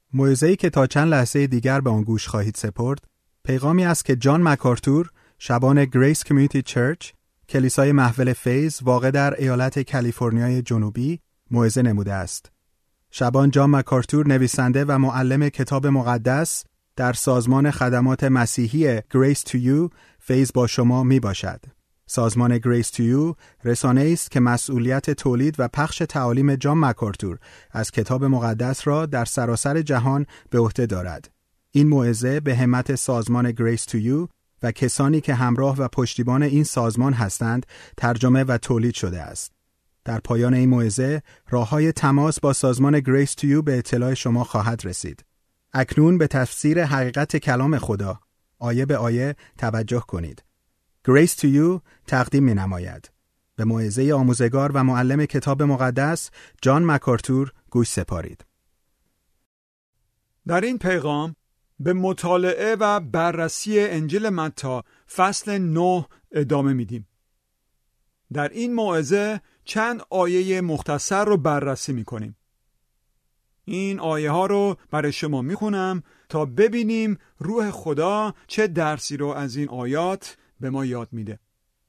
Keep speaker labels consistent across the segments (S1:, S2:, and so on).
S1: موعظه‌ای که تا چند لحظه دیگر به آن گوش خواهید سپرد، پیغامی است که جان مکارتور، شبان گریس کمیونیتی چرچ، کلیسای محول فیض واقع در ایالت کالیفرنیای جنوبی، موعظه نموده است. شبان جان مکارتور نویسنده و معلم کتاب مقدس در سازمان خدمات مسیحی Grace to You فیض با شما می باشد. سازمان Grace to You رسانه‌ای است که مسئولیت تولید و پخش تعالیم جان مکارتور از کتاب مقدس را در سراسر جهان به عهده دارد. این موعظه به همت سازمان Grace to You و کسانی که همراه و پشتیبان این سازمان هستند ترجمه و تولید شده است. در پایان این موعظه راه‌های تماس با سازمان Grace to You به اطلاع شما خواهد رسید. اکنون به تفسیر حقیقت کلام خدا آیه به آیه توجه کنید. Grace to You تقدیم می‌نماید. به موعظه آموزگار و معلم کتاب مقدس جان مکارتور گوش سپارید.
S2: در این پیغام به مطالعه و بررسی انجیل متی فصل 9 ادامه میدیم. در این موعظه چند آیه مختصر رو بررسی میکنیم. این آیه ها رو برای شما میخونم تا ببینیم روح خدا چه درسی رو از این آیات به ما یاد میده.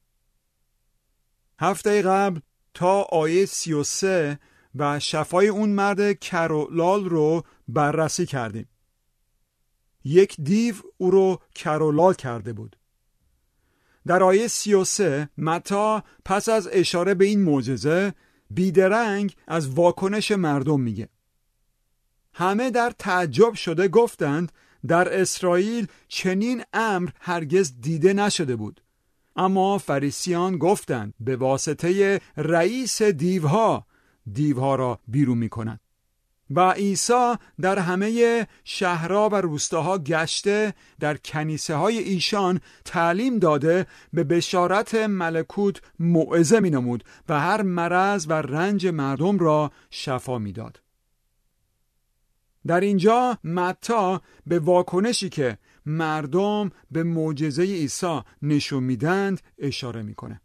S2: هفته قبل تا آیه 33 و شفای اون مرد کرولال رو بررسی کردیم. یک دیو او رو کرولال کرده بود. در آیه 33 متی پس از اشاره به این معجزه بیدرنگ از واکنش مردم میگه. همه در تعجب شده گفتند در اسرائیل چنین امر هرگز دیده نشده بود. اما فریسیان گفتند به واسطه رئیس دیوها را بیرون میکنند. و عیسی در همه شهرها و روستاها گشته در کنیسه های ایشان تعلیم داده به بشارت ملکوت موعظه می نمود و هر مرض و رنج مردم را شفا می داد. در اینجا متی به واکنشی که مردم به معجزه عیسی نشون میدند اشاره میکنه.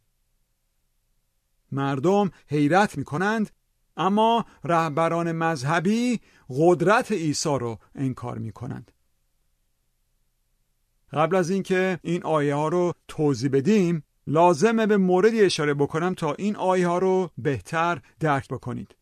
S2: مردم حیرت میکنند، اما رهبران مذهبی قدرت عیسی رو انکار میکنند. قبل از اینکه این آیه ها رو توضیح بدیم، لازمه به موردی اشاره بکنم تا این آیه ها رو بهتر درک بکنید.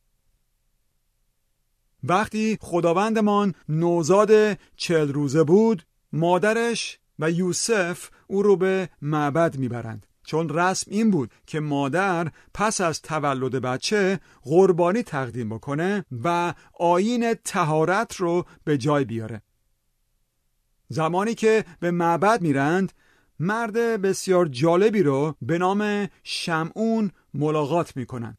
S2: وقتی خداوندمان نوزاد 40 روزه بود، مادرش و یوسف او رو به معبد میبرند، چون رسم این بود که مادر پس از تولد بچه قربانی تقدیم بکنه و آیین طهارت رو به جای بیاره. زمانی که به معبد میرند، مرد بسیار جالبی رو به نام شمعون ملاقات میکنند.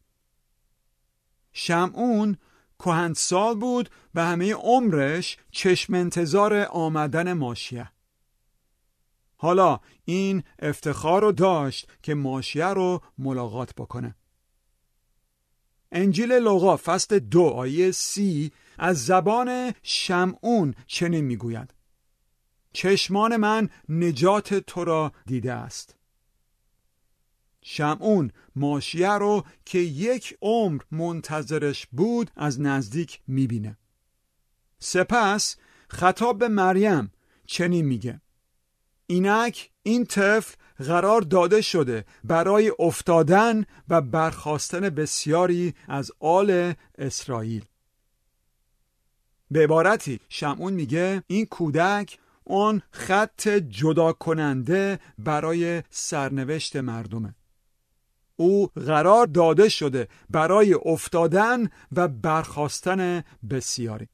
S2: شمعون کهنسال بود و همه عمرش چشم انتظار آمدن ماشیه. حالا این افتخار رو داشت که ماشیه رو ملاقات بکنه. انجیل لوقا فصل 2 آیه 30 از زبان شمعون چنین میگوید: چشمان من نجات تو را دیده است. شمعون ماشیه رو که یک عمر منتظرش بود از نزدیک میبینه. سپس خطاب به مریم چنین میگه: اینک این طفل قرار داده شده برای افتادن و برخاستن بسیاری از آل اسرائیل. به عبارتی شمعون میگه این کودک اون خط جدا کننده برای سرنوشت مردمه. او قرار داده شده برای افتادن و برخاستن بسیاری.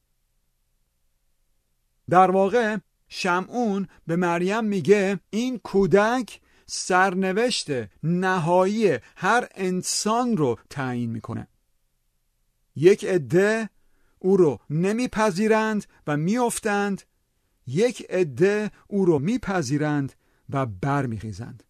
S2: در واقع شمعون به مریم میگه این کودک سرنوشت نهایی هر انسان رو تعیین میکنه. یک عده او رو نمیپذیرند و میافتند، یک عده او رو میپذیرند و برمیخیزند.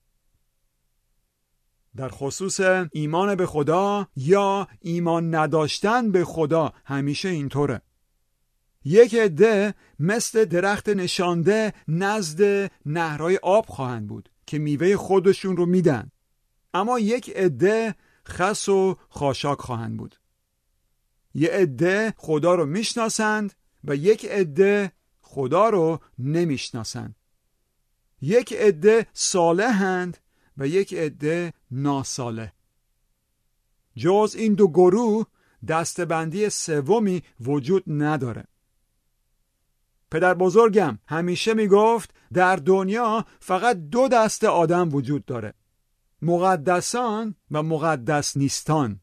S2: در خصوص ایمان به خدا یا ایمان نداشتن به خدا همیشه اینطوره. یک عده مثل درخت نشانده نزد نهرهای آب خواهند بود که میوه خودشون رو میدن، اما یک عده خس و خاشاک خواهند بود. یک عده خدا رو میشناسند و یک عده خدا رو نمیشناسند. یک عده صالحند و یک عده ناصالح. جز این دو گروه دسته‌بندی سومی وجود نداره. پدر بزرگم همیشه میگفت در دنیا فقط دو دسته آدم وجود داره: مقدسان و مقدس نیستان.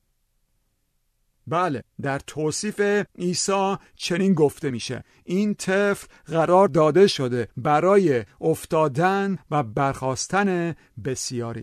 S2: بله، در توصیف عیسی چنین گفته میشه: این طفل قرار داده شده برای افتادن و برخاستن بسیاری.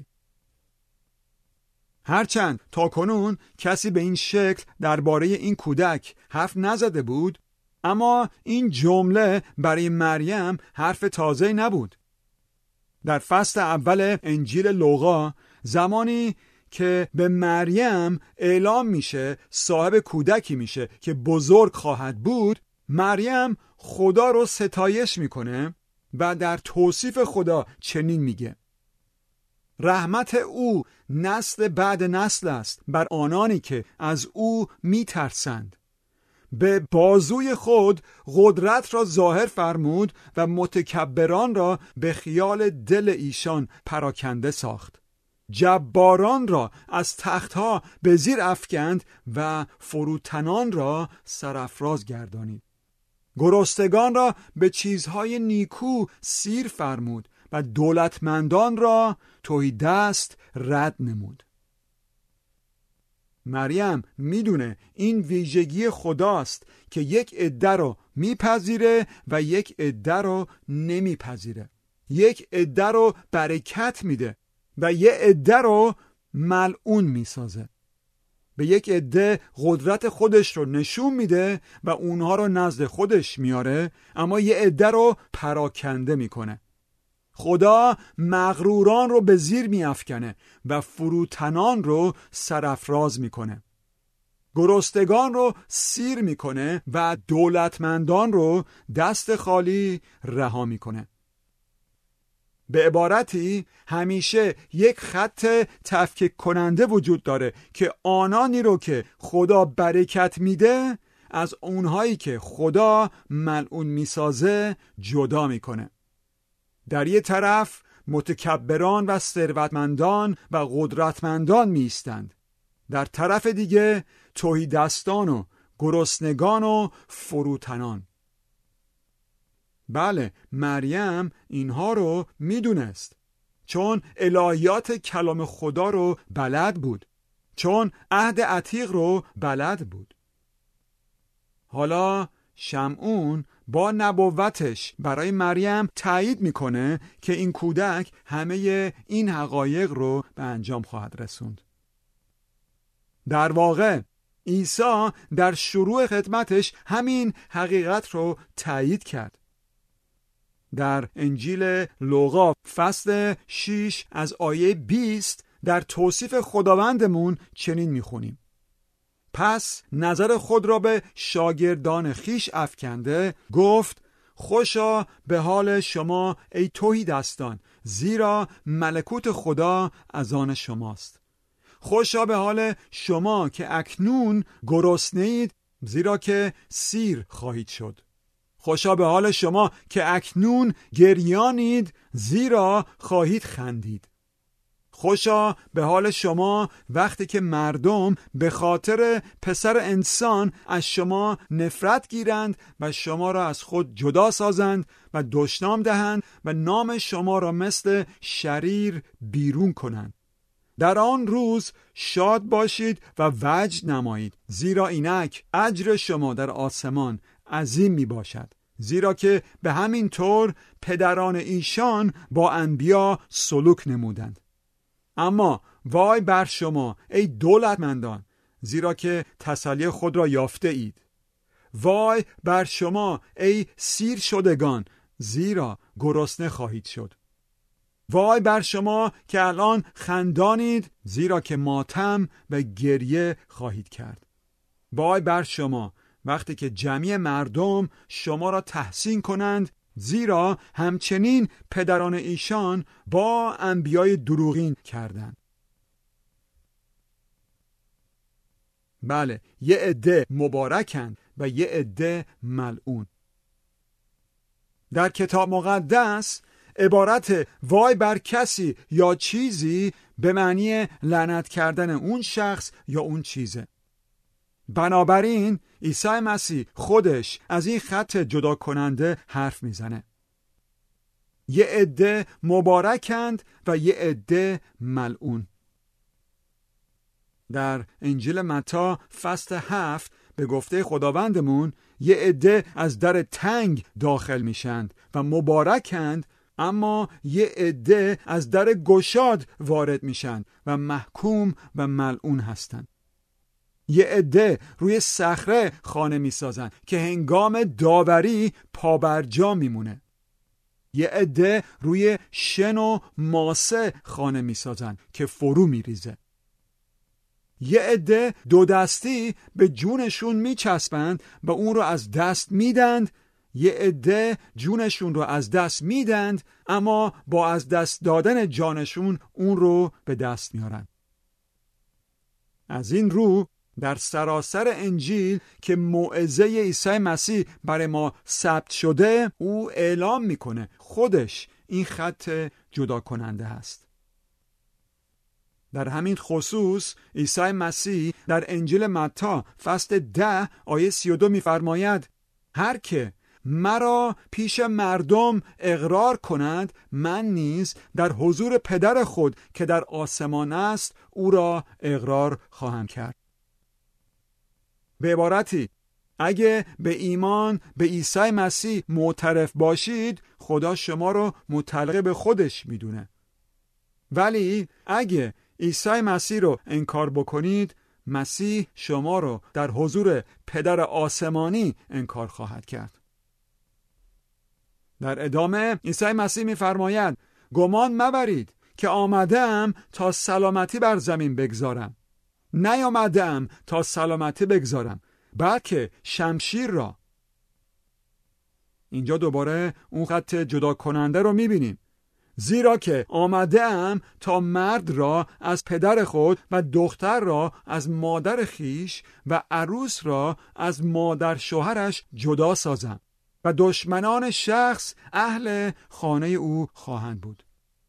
S2: هرچند تاکنون کسی به این شکل درباره این کودک حرف نزده بود، اما این جمله برای مریم حرف تازه نبود. در فصل اول انجیل لوقا زمانی که به مریم اعلام میشه صاحب کودکی میشه که بزرگ خواهد بود، مریم خدا رو ستایش میکنه و در توصیف خدا چنین میگه: رحمت او نسل بعد نسل است بر آنانی که از او میترسند. به بازوی خود قدرت را ظاهر فرمود و متکبران را به خیال دل ایشان پراکنده ساخت. جباران را از تختها به زیر افکند و فروتنان را سرافراز گردانید. گرسنگان را به چیزهای نیکو سیر فرمود و دولتمندان را تهیدست رد نمود. مریم میدونه این ویژگی خداست که یک عده رو میپذیره و یک عده رو نمیپذیره. یک عده رو برکت میده و یک عده رو ملعون میسازه. به یک عده قدرت خودش رو نشون میده و اونها رو نزد خودش میاره، اما یک عده رو پراکنده میکنه. خدا مغروران رو به زیر میافکنه و فروتنان رو سرافراز میکنه. گرسنگان رو سیر میکنه و دولتمندان رو دست خالی رها میکنه. به عبارتی همیشه یک خط تفکیک کننده وجود داره که آنانی رو که خدا برکت میده از اونهایی که خدا ملعون میسازه جدا میکنه. در یک طرف متکبران و ثروتمندان و قدرتمندان میستند، در طرف دیگه تهیدستان و گرسنگان و فروتنان. بله، مریم اینها رو میدونست، چون الهیات کلام خدا رو بلد بود، چون عهد عتیق رو بلد بود. حالا شمعون با نبوتش برای مریم تایید میکنه که این کودک همه این حقایق رو به انجام خواهد رسوند. در واقع عیسی در شروع خدمتش همین حقیقت رو تایید کرد. در انجیل لوقا فصل 6 از آیه 20 در توصیف خداوندمون چنین میخونیم: پس نظر خود را به شاگردان خیش افکنده گفت: خوشا به حال شما ای تهیدستان، زیرا ملکوت خدا از آن شماست. خوشا به حال شما که اکنون گرسنه‌اید، زیرا که سیر خواهید شد. خوشا به حال شما که اکنون گریانید، زیرا خواهید خندید. خوشا به حال شما وقتی که مردم به خاطر پسر انسان از شما نفرت گیرند و شما را از خود جدا سازند و دشنام دهند و نام شما را مثل شریر بیرون کنند. در آن روز شاد باشید و وجد نمایید، زیرا اینک اجر شما در آسمان عظیم می باشد، زیرا که به همین طور پدران ایشان با انبیا سلوک نمودند. اما وای بر شما ای دولتمندان، زیرا که تسلی خود را یافته اید. وای بر شما ای سیر شدگان، زیرا گرسنه خواهید شد. وای بر شما که الان خندانید، زیرا که ماتم و گریه خواهید کرد. وای بر شما وقتی که جمعی مردم شما را تحسین کنند، زیرا همچنین پدران ایشان با انبیای دروغین کردند. بله، یه عده مبارکند و یه عده ملعون. در کتاب مقدس عبارت وای بر کسی یا چیزی به معنی لعنت کردن اون شخص یا اون چیزه. بنابراین عیسی مسیح خودش از این خط جدا کننده حرف میزنه. یه عده مبارکند و یه عده ملعون. در انجیل متی فصل 7 به گفته خداوندمون یه عده از در تنگ داخل میشند و مبارکند، اما یه عده از در گشاد وارد میشن و محکوم و ملعون هستند. یه عده روی صخره خانه میسازن که هنگام داوری پابرجا میمونه. یه عده روی شن و ماسه خانه میسازن که فرو میریزه. یه عده دو دستی به جونشون میچسبند و اون رو از دست میدند. یه عده جونشون رو از دست میدند اما با از دست دادن جانشون اون رو به دست میارن. از این رو در سراسر انجیل که موعظه عیسی مسیح برای ما ثبت شده، او اعلام میکنه خودش این خط جدا کننده هست. در همین خصوص عیسی مسیح در انجیل متی فصل 10 آیه 32 میفرماید هر که مرا پیش مردم اقرار کند، من نیز در حضور پدر خود که در آسمان است او را اقرار خواهم کرد. به عبارتی اگه به ایمان به عیسی مسیح معترف باشید، خدا شما رو متعلق به خودش میدونه. ولی اگه عیسی مسیح رو انکار بکنید، مسیح شما رو در حضور پدر آسمانی انکار خواهد کرد. در ادامه عیسی مسیح می‌فرماید گمان مبرید که آمدم تا سلامتی بر زمین بگذارم. نیامدم تا سلامتی بگذارم، بلکه شمشیر را. اینجا دوباره اون خط جدا کننده رو می‌بینیم. زیرا که آمدم تا مرد را از پدر خود و دختر را از مادر خیش و عروس را از مادر شوهرش جدا سازم و دشمنان شخص اهل خانه او خواهند بود.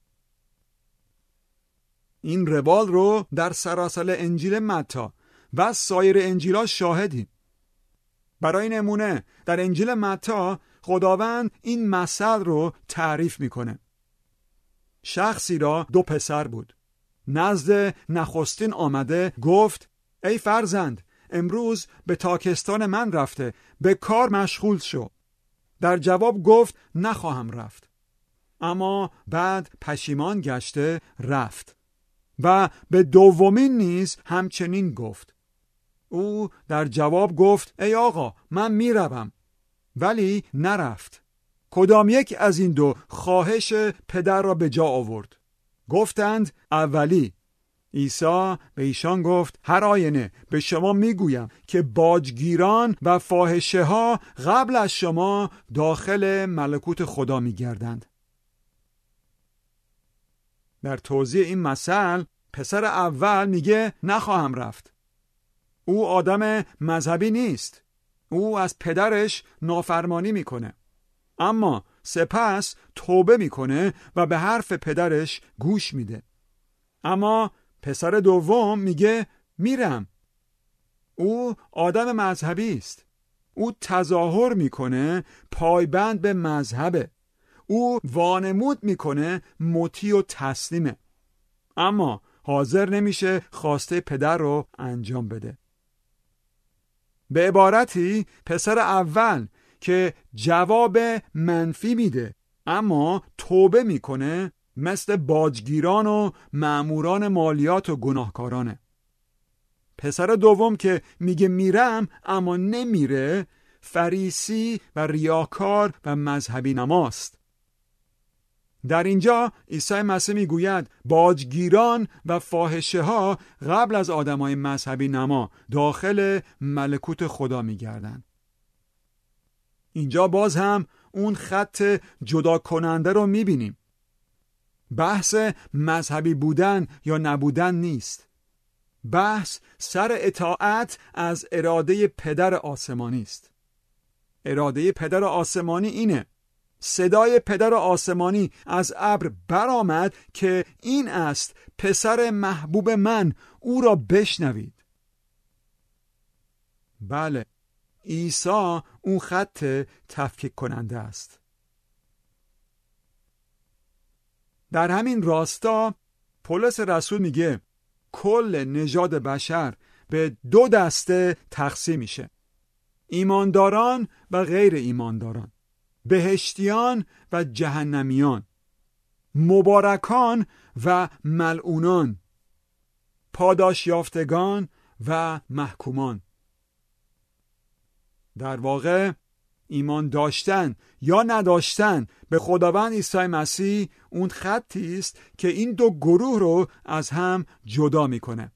S2: این روال رو در سراسر انجیل متی و سایر انجیل‌ها شاهدیم. برای نمونه در انجیل متی خداوند این مثل رو تعریف میکنه. شخصی را 2 پسر بود. نزد نخستین آمده گفت ای فرزند، امروز به تاکستان من رفته به کار مشغول شو. در جواب گفت نخواهم رفت. اما بعد پشیمان گشته رفت. و به دومین نیز همچنین گفت. او در جواب گفت ای آقا من میروم، ولی نرفت. کدام یک از این 2 خواهش پدر را به جا آورد؟ گفتند اولی. عیسی به ایشان گفت هر آینه به شما میگویم که باجگیران و فاحشه ها قبل از شما داخل ملکوت خدا میگردند. در توضیح این مثل پسر اول میگه نخواهم رفت. او آدم مذهبی نیست. او از پدرش نافرمانی میکنه. اما سپس توبه میکنه و به حرف پدرش گوش میده. اما پسر دوم میگه میرم. او آدم مذهبی است. او تظاهر میکنه پایبند به مذهبه. او وانمود میکنه مطیع و تسلیمه، اما حاضر نمیشه خواسته پدر رو انجام بده. به عبارتی پسر اول که جواب منفی میده اما توبه میکنه، مثل باجگیران و مأموران مالیات و گناهکارانه. پسر دوم که میگه میرم اما نمیره، فریسی و ریاکار و مذهبی نماست. در اینجا عیسی مسیح میگوید باجگیران و فاحشه ها قبل از آدمای مذهبی نما داخل ملکوت خدا میگردن. اینجا باز هم اون خط جدا کننده رو میبینیم. بحث مذهبی بودن یا نبودن نیست. بحث سر اطاعت از اراده پدر آسمانی است. اراده پدر آسمانی اینه: صدای پدر آسمانی از ابر برآمد که این است پسر محبوب من، او را بشنوید. بله، عیسی اون خط تفکیک کننده است. در همین راستا پولس رسول میگه کل نژاد بشر به دو دسته تقسیم میشه: ایمانداران و غیر ایمانداران، بهشتیان و جهنمیان، مبارکان و ملعونان، پاداش یافتگان و محکومان. در واقع ایمان داشتن یا نداشتن به خداوند عیسی مسیح اون خطی است که این دو گروه رو از هم جدا میکنه.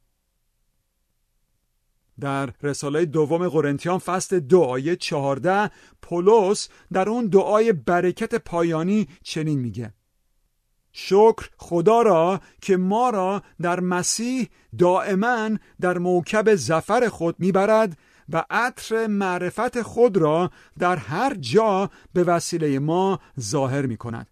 S2: در رساله دوم قرنتیان فصل 2 آیه 14 پولس در اون دعای برکت پایانی چنین میگه: شکر خدا را که ما را در مسیح دائما در موکب ظفر خود میبرد و عطر معرفت خود را در هر جا به وسیله ما ظاهر می کند.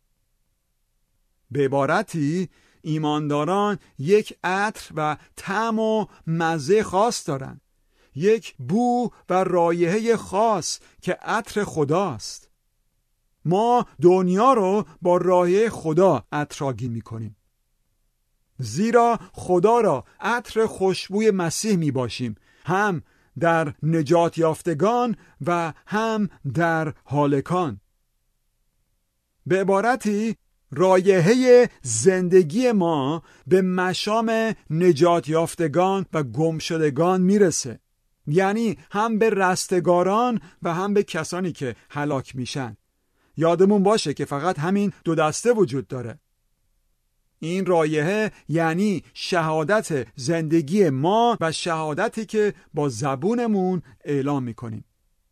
S2: به عبارتی ایمانداران یک عطر و طعم و مزه خاص دارند، یک بو و رایحه خاص که عطر خداست. ما دنیا رو با رایحه خدا عطرآگین می کنیم، زیرا خدا را عطر خوشبوی مسیح می باشیم، هم در نجات یافتگان و هم در هالکان. به عبارتی رایحه زندگی ما به مشام نجات یافتگان و گمشدگان میرسه، یعنی هم به رستگاران و هم به کسانی که هلاک میشن. یادمون باشه که فقط همین دو دسته وجود داره. این رایحه یعنی شهادت زندگی ما و شهادتی که با زبونمون اعلام میکنیم.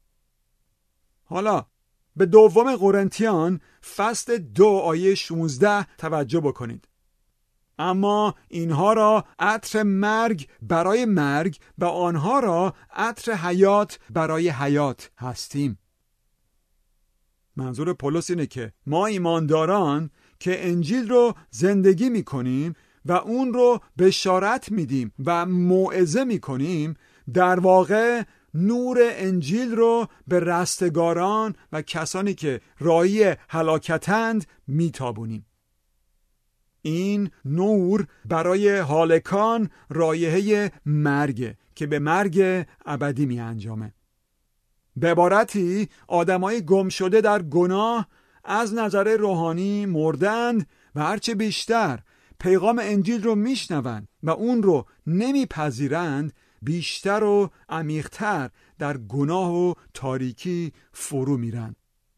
S2: حالا به دوم قرنتیان فصل 2 آیه 16 توجه بکنید: اما اینها را عطر مرگ برای مرگ و آنها را عطر حیات برای حیات هستیم. منظور پولس اینه که ما ایمانداران که انجیل رو زندگی میکنیم و اون رو بشارت میدیم و موعظه میکنیم، در واقع نور انجیل رو به رستگاران و کسانی که راهی هلاکتند میتابونیم. این نور برای هالکان رایحه مرگ که به مرگ ابدی می انجامه. به عبارتی آدمای گم شده در گناه از نظر روحانی مردند و هرچه بیشتر پیغام انجیل رو میشنوند و اون رو نمیپذیرند، بیشتر و عمیق‌تر در گناه و تاریکی فرو میرن.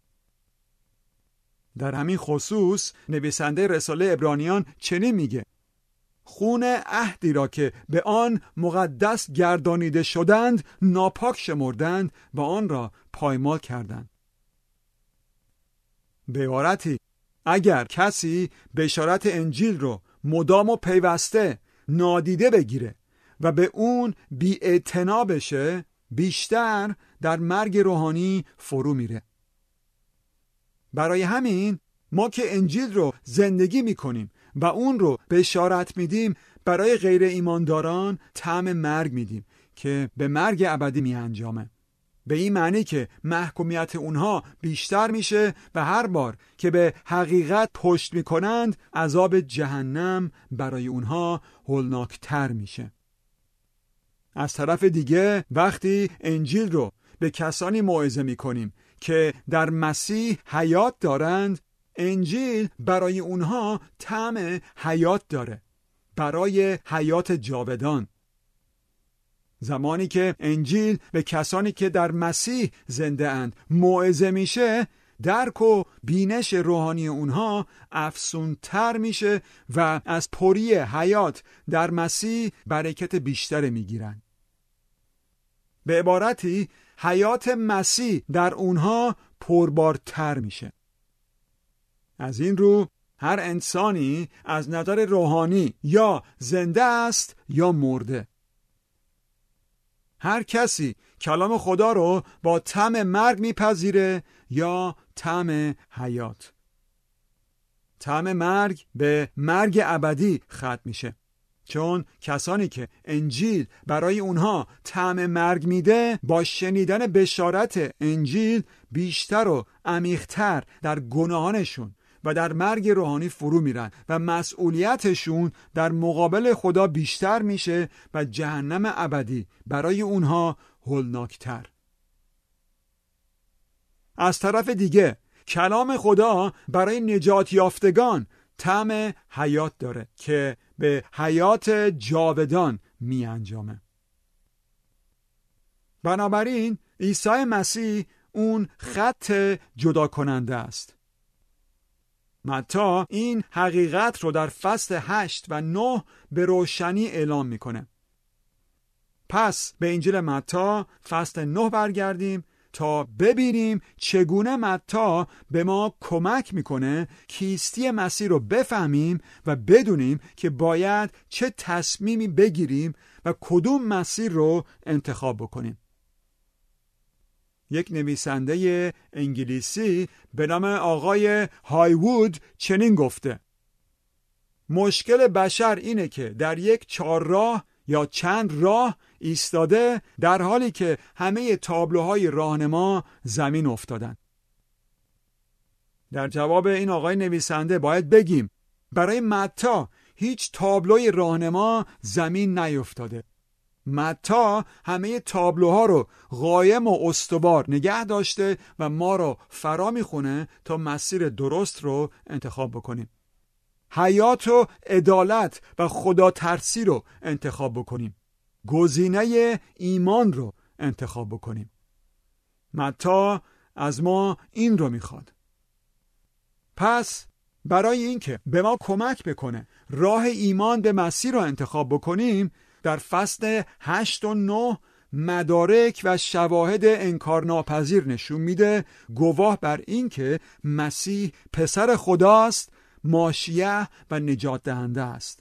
S2: در همین خصوص نویسنده رساله عبرانیان چنین میگه: خون عهدی را که به آن مقدس گردانیده شدند ناپاک شمردند و آن را پایمال کردند. به عبارتی اگر کسی بشارت انجیل رو مدام و پیوسته نادیده بگیره و به اون بی‌اعتنا بشه، بیشتر در مرگ روحانی فرو میره. برای همین ما که انجیل رو زندگی میکنیم و اون رو بشارت میدیم، برای غیر ایمانداران طعم مرگ میدیم که به مرگ ابدی می انجامه. به این معنی که محکومیت اونها بیشتر میشه و هر بار که به حقیقت پشت میکنند عذاب جهنم برای اونها هولناکتر میشه. از طرف دیگه وقتی انجیل رو به کسانی موعظه میکنیم که در مسیح حیات دارند، انجیل برای اونها طعم حیات داره، برای حیات جاودان. زمانی که انجیل به کسانی که در مسیح زنده اند موعظه میشه، درک و بینش روحانی اونها افزونتر میشه و از پری حیات در مسیح برکت بیشتر میگیرن. به عبارتی حیات مسیح در اونها پربارتر میشه. از این رو هر انسانی از نظر روحانی یا زنده است یا مرده. هر کسی کلام خدا رو با طعم مرگ میپذیره یا طعم حیات. طعم مرگ به مرگ ابدی ختم میشه، چون کسانی که انجیل برای اونها طعم مرگ میده با شنیدن بشارت انجیل بیشتر و عمیق‌تر در گناهانشون و در مرگ روحانی فرو میرن و مسئولیتشون در مقابل خدا بیشتر میشه و جهنم ابدی برای اونها هولناکتر. از طرف دیگه کلام خدا برای نجات یافتگان طعم حیات داره که به حیات جاودان می انجامه. بنابراین عیسی مسیح اون خط جدا کننده است. متی این حقیقت رو در فصل 8 و 9 به روشنی اعلام میکنه. پس به انجیل متی فصل 9 برگردیم تا ببینیم چگونه متی به ما کمک میکنه کیستی مسیح رو بفهمیم و بدونیم که باید چه تصمیمی بگیریم و کدوم مسیر رو انتخاب بکنیم. یک نویسنده انگلیسی به نام آقای هایوود چنین گفته: مشکل بشر اینه که در یک چهارراه یا چند راه ایستاده در حالی که همه تابلوهای راهنما زمین افتادن. در جواب این آقای نویسنده باید بگیم برای متی هیچ تابلوی راهنما زمین نیفتاده. متی همه تابلوها رو قایم و استوار نگه داشته و ما رو فرا میخونه تا مسیر درست رو انتخاب بکنیم. حیات و عدالت و خدا ترسی رو انتخاب بکنیم. گزینه ایمان رو انتخاب بکنیم. متی از ما این رو میخواد. پس برای اینکه به ما کمک بکنه راه ایمان به مسیح رو انتخاب بکنیم، در فصل 8 و 9 مدارک و شواهد انکارناپذیر نشون میده گواه بر این که مسیح پسر خداست، ماشیه و نجات دهنده است.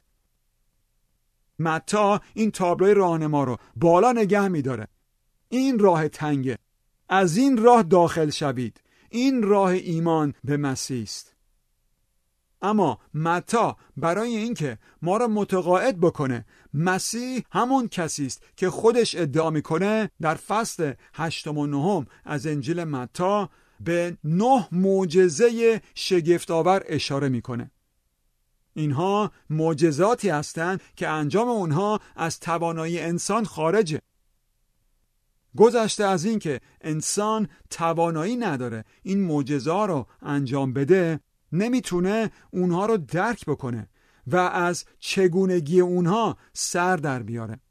S2: متی این تابلوی راهنما رو بالا نگه میداره. این راه تنگه، از این راه داخل شوید، این راه ایمان به مسیح است. اما متی برای اینکه ما را متقاعد بکنه مسیح همون کسی است که خودش ادعا میکنه، در فصل 8 و 9 از انجیل متی به 9 معجزه شگفت‌آور اشاره میکنه. اینها معجزاتی هستند که انجام اونها از توانایی انسان خارجه. گذشته از این که انسان توانایی نداره این معجزات رو انجام بده، نمیتونه اونها رو درک بکنه و از چگونگی اونها سر در بیاره.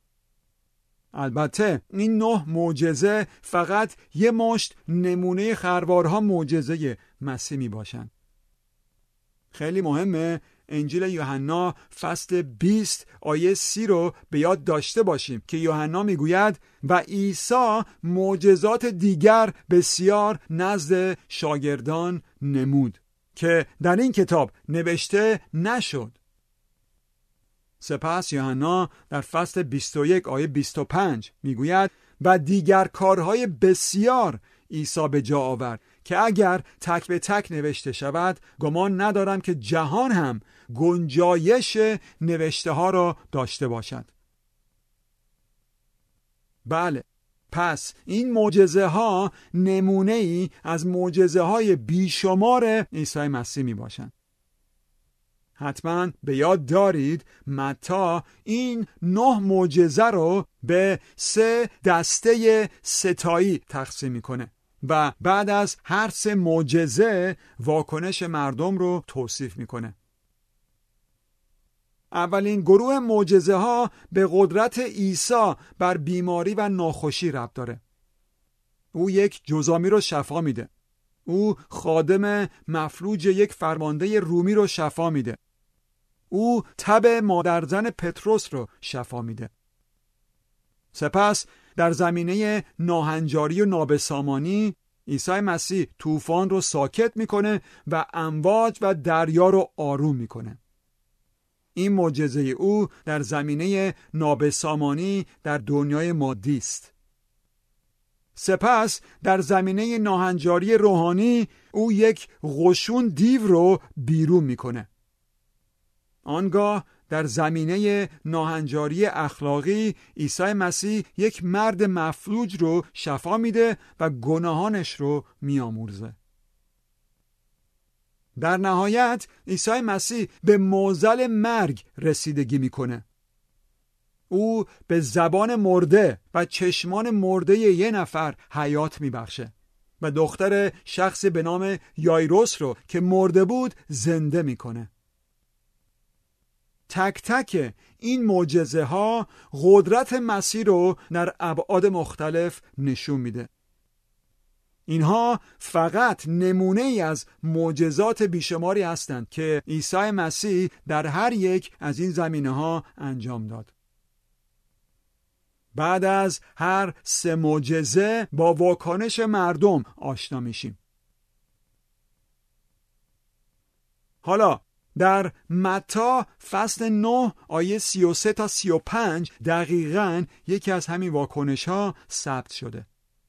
S2: البته این 9 معجزه فقط یه مشت نمونه خروارها معجزه مسیح می باشن. خیلی مهمه انجیل یوحنا فصل 20 آیه 30 رو به یاد داشته باشیم که یوحنا میگوید و عیسی معجزات دیگر بسیار نزد شاگردان نمود که در این کتاب نوشته نشد. سپس یوحنا در فصل 21 آیه 25 میگوید و دیگر کارهای بسیار عیسی به جا آورد که اگر تک به تک نوشته شود گمان ندارم که جهان هم گنجایش نوشته ها را داشته باشد. بله، پس این معجزه ها نمونه ای از معجزه های بیشمار عیسی مسیح می باشند. حتما به یاد دارید متی این 9 معجزه رو به 3 دسته ستایی تقسیم میکنه و بعد از هر 3 معجزه واکنش مردم رو توصیف میکنه. اولین گروه معجزه ها به قدرت عیسی بر بیماری و ناخوشی ربط داره. او یک جزامی رو شفا میده. او خادم مفلوج یک فرمانده رومی رو شفا میده. او تب مادرزن پتروس رو شفا میده. سپس در زمینه ناهنجاری و نابسامانی عیسی مسیح طوفان رو ساکت میکنه و امواج و دریا رو آروم میکنه. این معجزه او در زمینه نابسامانی در دنیای مادی است. سپس در زمینه ناهنجاری روحانی او یک قشون دیو رو بیرون میکنه. آنگاه در زمینه ناهنجاری اخلاقی عیسی مسیح یک مرد مفلوج رو شفا میده و گناهانش رو میامرزه. در نهایت عیسی مسیح به معضل مرگ رسیدگی میکنه. او به زبان مرده و چشمان مرده یه نفر حیات میبخشه و دختر شخصی به نام یایروس رو که مرده بود زنده میکنه. تک تک این معجزه ها قدرت مسیح رو در ابعاد مختلف نشون میده. اینها فقط نمونه ای از معجزات بیشماری هستند که عیسی مسیح در هر یک از این زمینه ها انجام داد. بعد از هر 3 معجزه با واکنش مردم آشنا میشیم. حالا در متی فصل 9 آیه 33 تا 35 دقیقاً یکی از همین واکنش ها ثبت شده.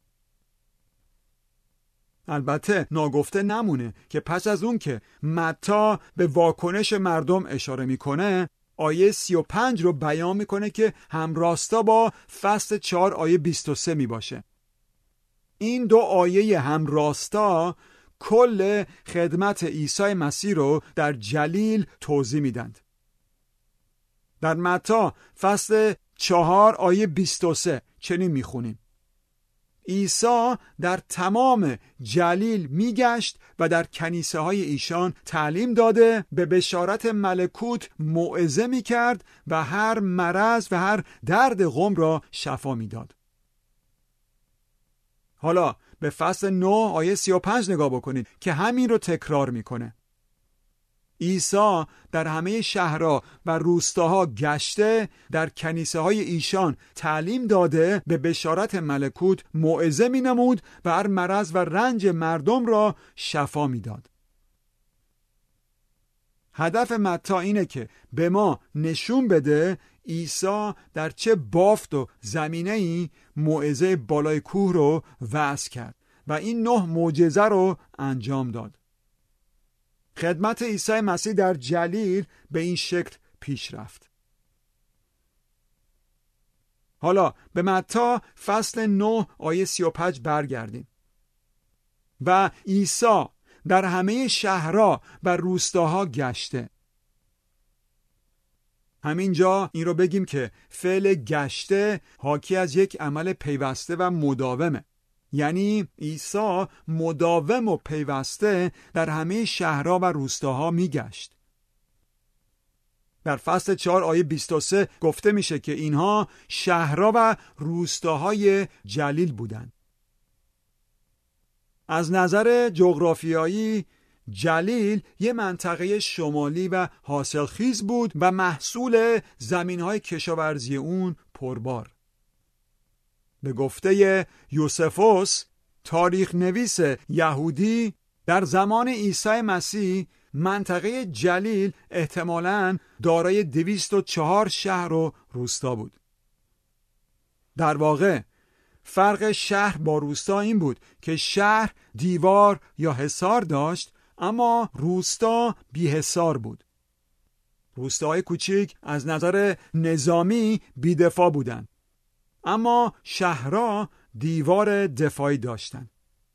S2: البته ناگفته نمونه که پس از اون که متی به واکنش مردم اشاره میکنه، آیه 35 رو بیان میکنه که همراستا با فصل 4 آیه 23 میباشه. این 2 آیه همراستا کل خدمت عیسی مسیح رو در جلیل توضیح میدند. در متی فصل 4 آیه 23 چنین میخونیم: عیسی در تمام جلیل میگشت و در کنیسه های ایشان تعلیم داده، به بشارت ملکوت موعظه میکرد و هر مرض و هر درد قوم را شفا میداد. حالا به فصل 9 آیه 35 نگاه بکنید که همین رو تکرار میکنه. عیسی در همه شهرها و روستاها گشته، در کنیسه های ایشان تعلیم داده، به بشارت ملکوت موعظه می نمود و هر مرض و رنج مردم را شفا می داد. هدف متی اینه که به ما نشون بده عیسی در چه بافت و زمینه‌ای موعظه بالای کوه رو وعظ کرد و این 9 معجزه رو انجام داد. خدمت عیسی مسیح در جلیل به این شکل پیش رفت. حالا به متی فصل 9 آیه 35 برگردیم. و عیسی در همه شهرها و روستاها گشته. همینجا این رو بگیم که فعل گشته حاکی از یک عمل پیوسته و مداومه. یعنی عیسی مداوم و پیوسته در همه شهرها و روستاها میگشت. در فصل 4 آیه 23 گفته میشه که اینها شهرها و روستاهای جلیل بودند. از نظر جغرافیایی جلیل یه منطقه شمالی و حاصلخیز بود و محصول زمینهای کشاورزی اون پربار. به گفته یوسفوس، تاریخ نویس یهودی، در زمان عیسی مسیح منطقه جلیل احتمالاً دارای 204 شهر و روستا بود. در واقع فرق شهر با روستا این بود که شهر دیوار یا حصار داشت، اما روستا بی‌حصار بود. روستاهای کوچیک از نظر نظامی بی‌دفاع بودند، اما شهرها دیوار دفاعی داشتند.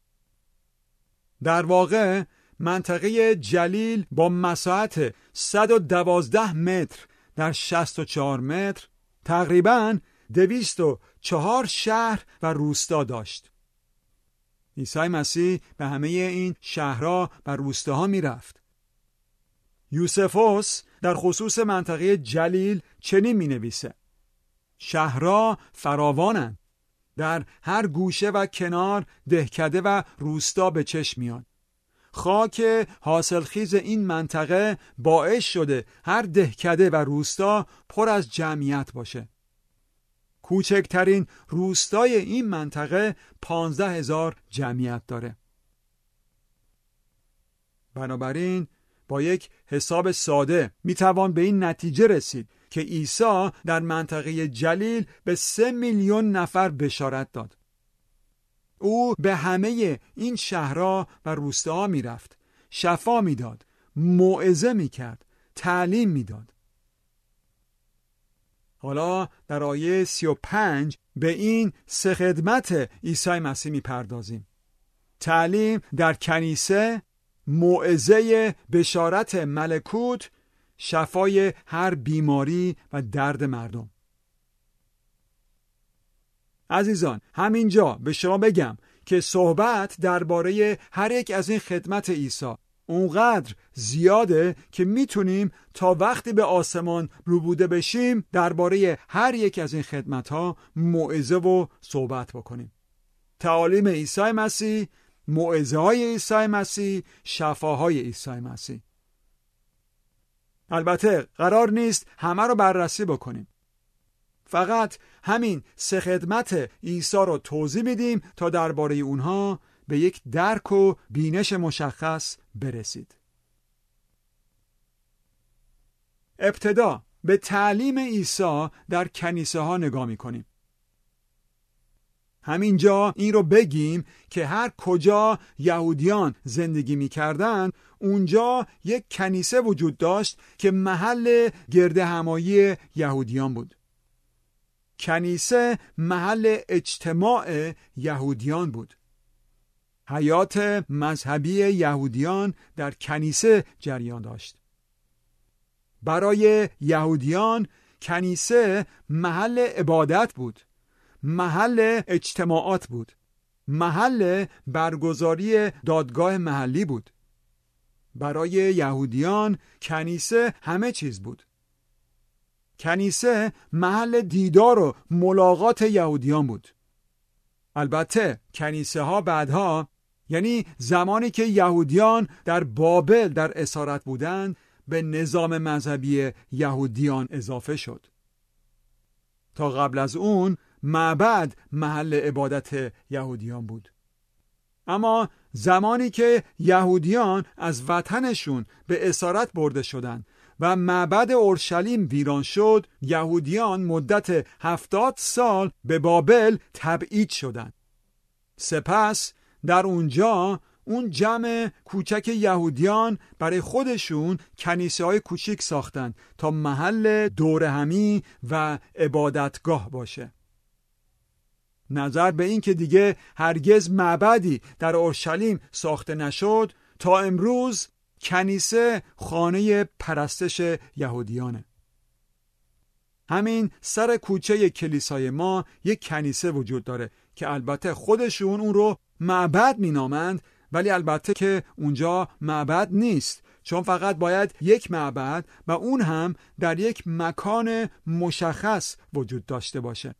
S2: در واقع منطقه جلیل با مساحت 112 متر در 64 متر تقریباً 204 شهر و روستا داشت. عیسی مسیح به همه این شهرها و روستاها می رفت. یوسفوس در خصوص منطقه جلیل چنین می نویسه: شهرها فراوانند، در هر گوشه و کنار دهکده و روستا به چشم میاد. خاک حاصلخیز این منطقه باعث شده هر دهکده و روستا پر از جمعیت باشه. کوچکترین روستای این منطقه 15,000 جمعیت داره. بنابراین با یک حساب ساده میتوان به این نتیجه رسید که عیسی در منطقه جلیل به 3 میلیون نفر بشارت داد. او به همه این شهرها و روستاها میرفت، شفا میداد، موعظه میکرد، تعلیم میداد. حالا در آیه 35 به این 3 خدمت عیسی مسیح میپردازیم: تعلیم در کنیسه، موعظه بشارت ملکوت، شفای هر بیماری و درد مردم. عزیزان، همینجا به شما بگم که صحبت درباره هر یک از این خدمت عیسی اونقدر زیاده که میتونیم تا وقتی به آسمان روبوده بشیم درباره هر یک از این خدمت‌ها موعظه و صحبت بکنیم. تعالیم عیسی مسیح، موعظه‌های عیسی مسیح، شفاهای عیسی مسیح. البته قرار نیست همه رو بررسی بکنیم. فقط همین 3 خدمت عیسی رو توضیح میدیم تا درباره اونها به یک درک و بینش مشخص برسید. ابتدا به تعلیم عیسی در کنیسه ها نگاه میکنیم. همینجا این رو بگیم که هر کجا یهودیان زندگی میکردن اونجا یک کنیسه وجود داشت که محل گرد همایی یهودیان بود. کنیسه محل اجتماع یهودیان بود. حیات مذهبی یهودیان در کنیسه جریان داشت. برای یهودیان کنیسه محل عبادت بود، محل اجتماعات بود، محل برگزاری دادگاه محلی بود. برای یهودیان کنیسه همه چیز بود. کنیسه محل دیدار و ملاقات یهودیان بود. البته کنیسه ها بعدها، یعنی زمانی که یهودیان در بابل در اسارت بودند، به نظام مذهبی یهودیان اضافه شد. تا قبل از اون معبد محل عبادت یهودیان بود. اما زمانی که یهودیان از وطنشون به اسارت برده شدند و معبد اورشلیم ویران شد، یهودیان مدت 70 سال به بابل تبعید شدند. سپس در اونجا اون جمع کوچک یهودیان برای خودشون کنیسه‌های کوچیک ساختند تا محل دورهمی و عبادتگاه باشه. نظر به این که دیگه هرگز معبدی در اورشلیم ساخته نشد، تا امروز کنیسه خانه پرستش یهودیانه. همین سر کوچه کلیسای ما یک کنیسه وجود داره که البته خودشون اون رو معبد مینامند، ولی البته که اونجا معبد نیست، چون فقط باید یک معبد و اون هم در یک مکان مشخص وجود داشته باشه.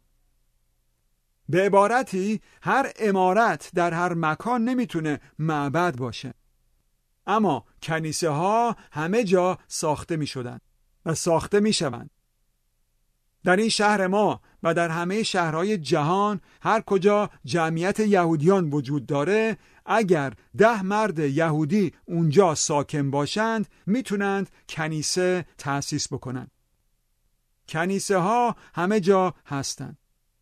S2: به عبارتی هر عمارت در هر مکان نمیتونه معبد باشه. اما کنیسه ها همه جا ساخته می شدن و ساخته می شوند. در این شهر ما و در همه شهرهای جهان هر کجا جمعیت یهودیان وجود داره، اگر 10 مرد یهودی اونجا ساکن باشند میتونند کنیسه تأسیس بکنند. کنیسه ها همه جا هستند.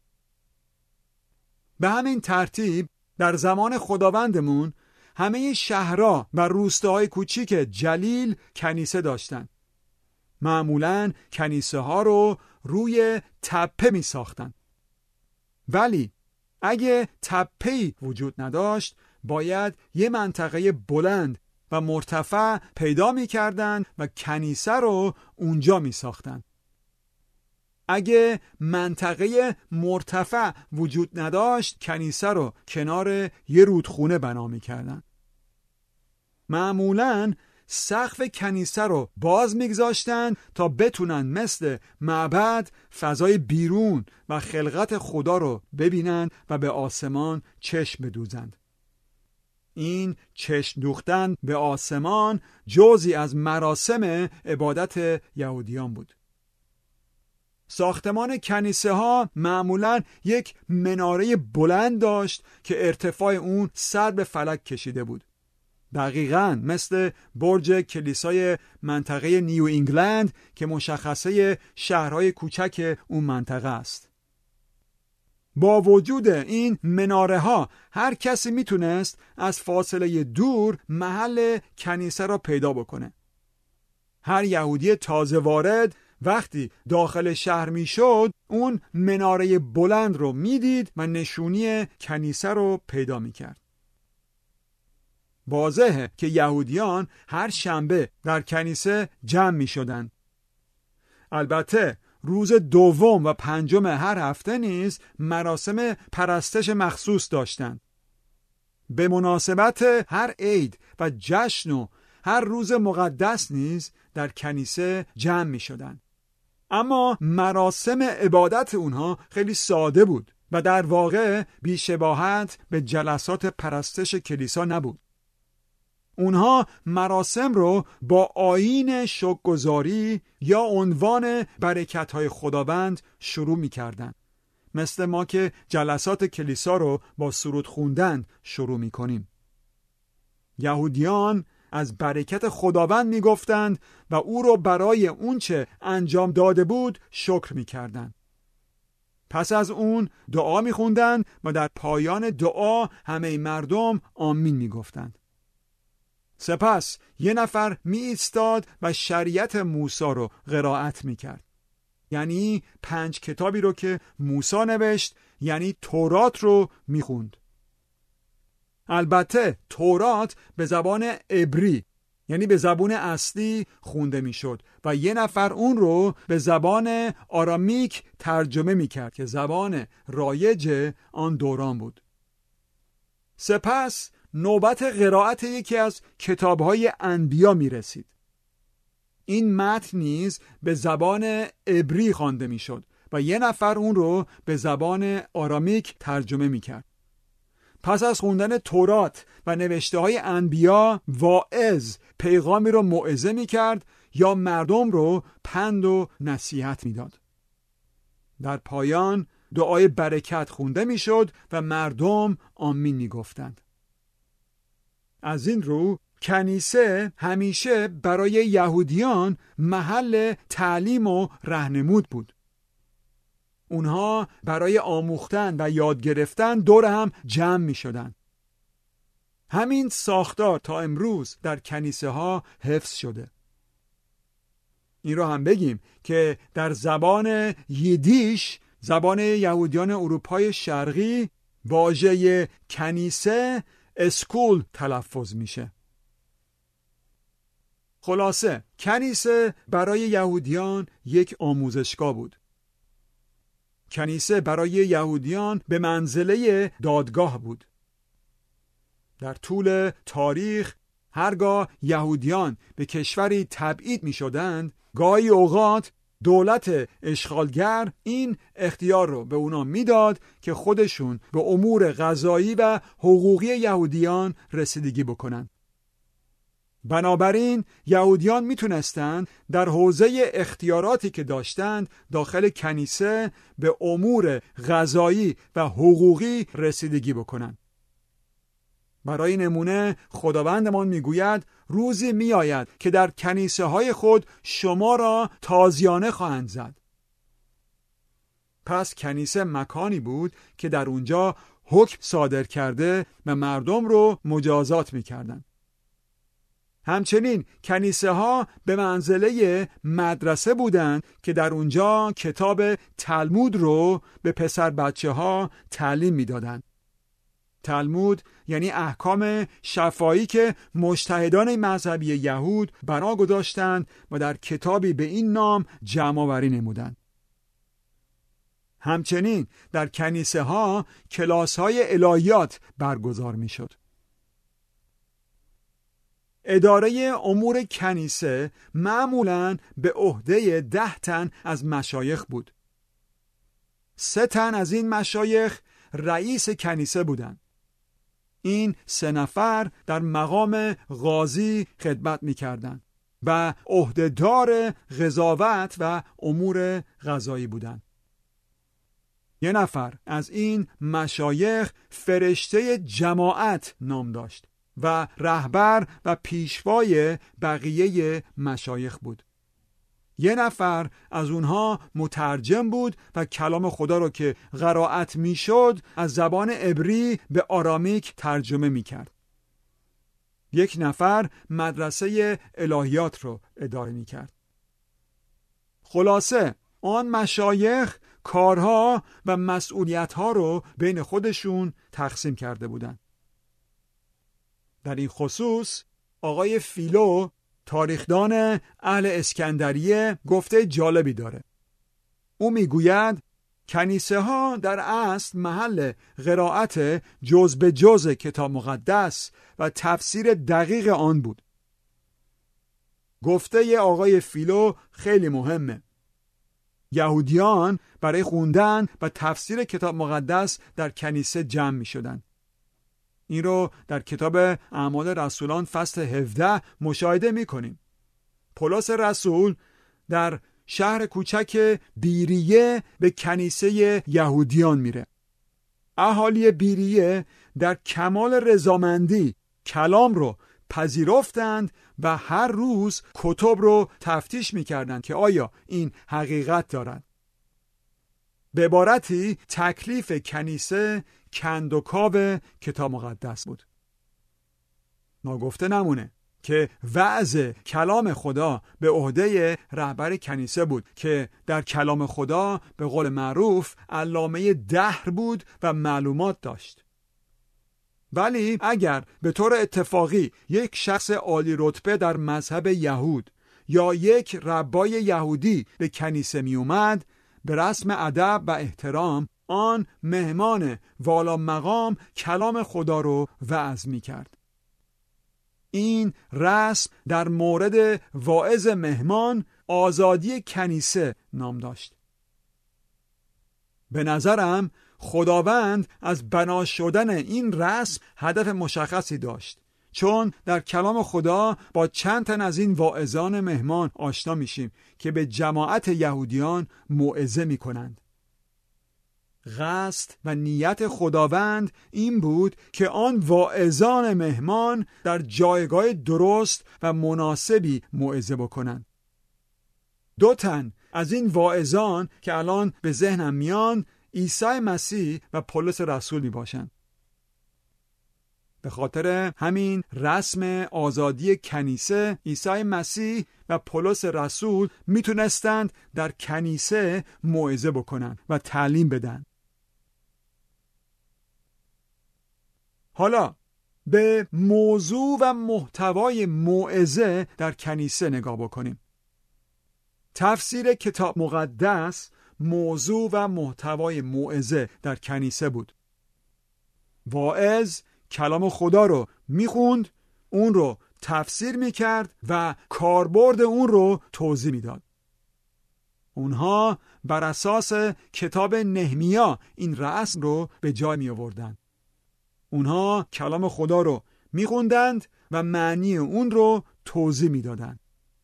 S2: به همین ترتیب در زمان خداوندمون همه شهرها و روستاهای کوچیک جلیل کنیسه داشتند. معمولاً کنیسه ها رو روی تپه می ساختن. ولی اگه تپه‌ای وجود نداشت، باید یه منطقه بلند و مرتفع پیدا می کردن و کنیسه رو اونجا می ساختن. اگه منطقه مرتفع وجود نداشت، کنیسه رو کنار یه رودخونه بنا می کردن. معمولاً سقف کنیسه رو باز میگذاشتن تا بتونن مثل معبد فضای بیرون و خلقت خدا رو ببینن و به آسمان چشم بدوزند. این چشم دوختن به آسمان جزئی از مراسم عبادت یهودیان بود. ساختمان کنیسه ها معمولاً یک مناره بلند داشت که ارتفاع اون سر به فلک کشیده بود. دقیقاً مثل برج کلیسای منطقه نیو انگلند که مشخصه شهرهای کوچک اون منطقه است. با وجود این مناره ها هر کسی میتونست از فاصله دور محل کنیسه را پیدا بکنه. هر یهودی تازه وارد وقتی داخل شهر میشد اون مناره بلند رو میدید و نشونی کنیسه رو پیدا میکرد. واضحه که یهودیان هر شنبه در کنیسه جمع میشدند. البته روز دوم و پنجم هر هفته نیز مراسم پرستش مخصوص داشتند. به مناسبت هر عید و جشن و هر روز مقدس نیز در کنیسه جمع می شدن. اما مراسم عبادت اونها خیلی ساده بود و در واقع بی‌شباهت به جلسات پرستش کلیسا نبود. اونها مراسم رو با آیین شکرگزاری یا عنوان برکت‌های خداوند شروع می‌کردند. مثل ما که جلسات کلیسا رو با سرود خوندن شروع می‌کنیم. یهودیان از برکت خداوند می‌گفتند و او رو برای اونچه انجام داده بود شکر می‌کردند. پس از اون دعا می‌خوندند و در پایان دعا همه مردم آمین می‌گفتند. سپس یه نفر می ایستاد و شریعت موسی رو قرائت می کرد. یعنی 5 کتابی رو که موسی نوشت، یعنی تورات رو می خوند. البته تورات به زبان عبری، یعنی به زبان اصلی خونده می شد و یه نفر اون رو به زبان آرامیک ترجمه می کرد که زبان رایج آن دوران بود. سپس نوبت قرائت یکی از کتاب‌های انبیا می رسید. این متن نیز به زبان عبری خوانده می شد و یه نفر اون رو به زبان آرامیک ترجمه می کرد. پس از خوندن تورات و نوشته‌های انبیا، واعظ پیغامی رو موعظه می کرد یا مردم رو پند و نصیحت می داد. در پایان دعای برکت خونده می شد و مردم آمین می گفتند. از این رو کنیسه همیشه برای یهودیان محل تعلیم و راهنمود بود. اونها برای آموختن و یاد گرفتن دور هم جمع می شدن. همین ساختار تا امروز در کنیسه ها حفظ شده. این رو هم بگیم که در زبان ییدیش، زبان یهودیان اروپای شرقی، واژه کنیسه اسکول تلفظ میشه. خلاصه کنیسه برای یهودیان یک آموزشگاه بود. کنیسه برای یهودیان به منزله دادگاه بود. در طول تاریخ هرگاه یهودیان به کشوری تبعید می شدند، گاهی اوقات دولت اشغالگر این اختیار رو به اونا میداد که خودشون به امور قضایی و حقوقی یهودیان رسیدگی بکنن. بنابراین یهودیان میتونستند در حوزه اختیاراتی که داشتند داخل کنیسه به امور قضایی و حقوقی رسیدگی بکنن. برای نمونه خداوندمان میگوید روزی میآید که در کنیسه های خود شما را تازیانه خواهند زد. پس کنیسه مکانی بود که در اونجا حکم صادر کرده و مردم رو مجازات میکردند. همچنین کنیسه ها به منزله مدرسه بودند که در اونجا کتاب تلمود رو به پسر بچه ها تعلیم میدادند. تلمود یعنی احکام شفاهی که مجتهدان مذهبی یهود بنا گذاشتند و در کتابی به این نام جمع آوری نمودند. همچنین در کنیسه ها کلاس های الهیات برگزار می شد. اداره امور کنیسه معمولاً به عهده 10 تن از مشایخ بود. 3 تن از این مشایخ رئیس کنیسه بودند. این 3 نفر در مقام قاضی خدمت می کردند. و عهدهدار قضاوت و امور قضایی بودند. یه نفر از این مشایخ فرشته جماعت نام داشت و رهبر و پیشوای بقیه مشایخ بود. یه نفر از اونها مترجم بود و کلام خدا رو که قرائت میشد از زبان عبری به آرامیک ترجمه میکرد. یک نفر مدرسه الهیات رو اداره میکرد. خلاصه آن مشایخ کارها و مسئولیتها رو بین خودشون تقسیم کرده بودند. در این خصوص آقای فیلو تاریخدان اهل اسکندریه گفته جالبی داره. او میگوید کنیسه ها در اصل محل قرائت جز به جز کتاب مقدس و تفسیر دقیق آن بود. گفته آقای فیلو خیلی مهمه. یهودیان برای خوندن و تفسیر کتاب مقدس در کنیسه جمع می شدن. این رو در کتاب اعمال رسولان فصل 17 مشاهده می کنیم. پولس رسول در شهر کوچک بیریه به کنیسه یهودیان میره. اهالی بیریه در کمال رضامندی کلام رو پذیرفتند و هر روز کتب رو تفتیش میکردند که آیا این حقیقت دارد. به عبارتی تکلیف کنیسه کندوکاو کتاب مقدس بود. ناگفته نمونه که وعظ کلام خدا به عهده رهبر کنیسه بود که در کلام خدا به قول معروف علامه دهر بود و معلومات داشت. ولی اگر به طور اتفاقی یک شخص عالی رتبه در مذهب یهود یا یک ربای یهودی به کنیسه می اومد، به رسم ادب و احترام آن مهمان والا مقام کلام خدا رو وعظ می کرد. این رسم در مورد واعظ مهمان آزادی کنیسه نام داشت. به نظرم خداوند از بنا شدن این رسم هدف مشخصی داشت، چون در کلام خدا با چند تن از این واعظان مهمان آشنا میشیم که به جماعت یهودیان موعظه میکنند. قصد و نیت خداوند این بود که آن واعظان مهمان در جایگاه درست و مناسبی موعظه بکنند. 2 تن از این واعظان که الان به ذهنم میان عیسی مسیح و پولس رسول می باشند. به خاطر همین رسم آزادی کنیسه عیسی مسیح و پولس رسول میتونستند در کنیسه موعظه بکنن و تعلیم بدن. حالا به موضوع و محتوای موعظه در کنیسه نگاه بکنیم. تفسیر کتاب مقدس موضوع و محتوای موعظه در کنیسه بود. واعظ کلام خدا رو میخوند، اون رو تفسیر میکرد و کاربرد اون رو توضیح میداد. اونها بر اساس کتاب نهمیا این رسم رو به جای می آوردند. اونها کلام خدا رو میخوندند و معنی اون رو توضیح میدادند.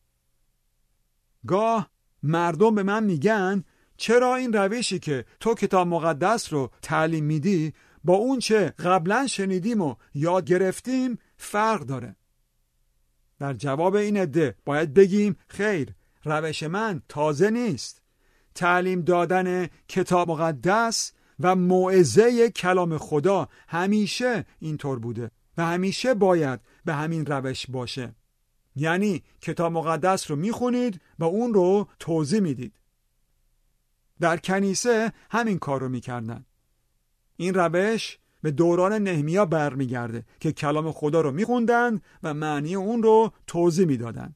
S2: گاه مردم به من میگن چرا این روشی که تو کتاب مقدس رو تعلیم میدی با اون چه قبلا شنیدیم و یاد گرفتیم فرق داره؟ در جواب این عده باید بگیم خیر، روش من تازه نیست. تعلیم دادن کتاب مقدس و موعظه کلام خدا همیشه اینطور بوده و همیشه باید به همین روش باشه. یعنی کتاب مقدس رو میخونید و اون رو توضیح میدید. در کنیسه همین کار رو میکردن. این روش به دوران نهمیا برمیگرده که کلام خدا رو میخوندن و معنی اون رو توضیح میدادن.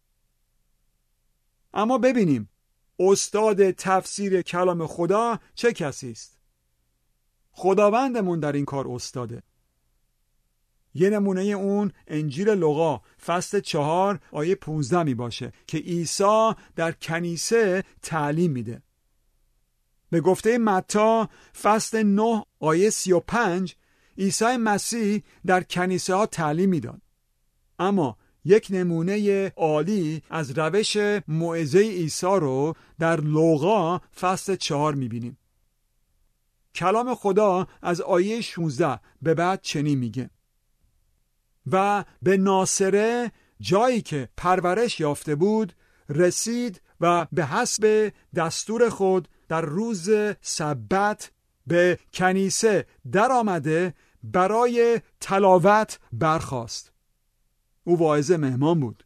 S2: اما ببینیم استاد تفسیر کلام خدا چه کسی است؟ خداوندمون در این کار استاده. یه نمونه اون انجیل لوقا فصل 4 آیه 15 می باشه که عیسی در کنیسه تعلیم میده. به گفته متی فصل 9 آیه 35 عیسی مسیح در کنیسه ها تعلیم میداد. اما یک نمونه عالی از روش موعظه عیسی رو در لوقا فصل 4 میبینیم. کلام خدا از آیه 16 به بعد چنین میگه: و به ناصره، جایی که پرورش یافته بود، رسید و به حسب دستور خود در روز سبت به کنیسه در آمده برای تلاوت برخاست. او واعظ مهمان بود.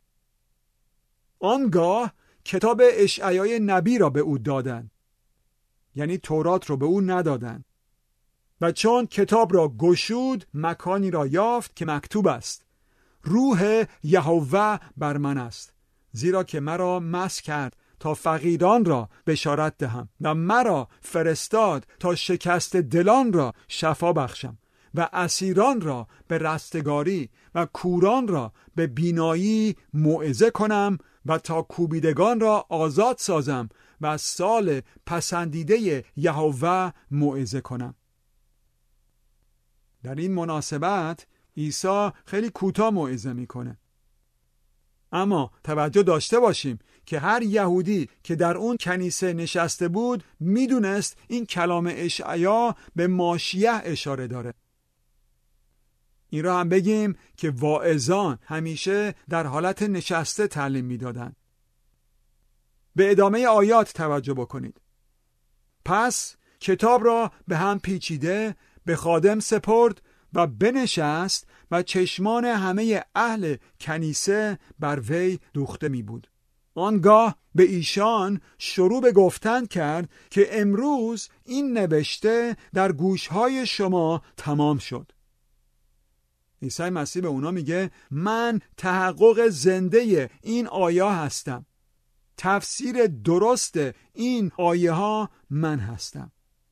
S2: آنگاه کتاب اشعیای نبی را به او دادند، یعنی تورات را به او ندادند. و چون کتاب را گشود، مکانی را یافت که مکتوب است: روح یهوه بر من است، زیرا که مرا مسح کرد تا فقیران را بشارت دهم و مرا فرستاد تا شکست دلان را شفا بخشم و اسیران را به رستگاری و کوران را به بینایی موعظه کنم و تا کوبیدگان را آزاد سازم و از سال پسندیده یهوه موعظه کنم. در این مناسبت عیسی خیلی کوتاه موعظه میکنه، اما توجه داشته باشیم که هر یهودی که در اون کنیسه نشسته بود میدونست این کلام اشعیا به ماشیه اشاره داره. این را هم بگیم که واعظان همیشه در حالت نشسته تعلیم میدادن. به ادامه آیات توجه بکنید. پس کتاب را به هم پیچیده به خادم سپرد و بنشست و چشمان همه اهل کنیسه بر وی دوخته می بود. آنگاه به ایشان شروع به گفتن کرد که امروز این نوشته در گوشهای شما تمام شد. عیسی مسیح به اونا میگه من تحقق زنده این آیه هستم. تفسیر درست این آیه ها من هستم.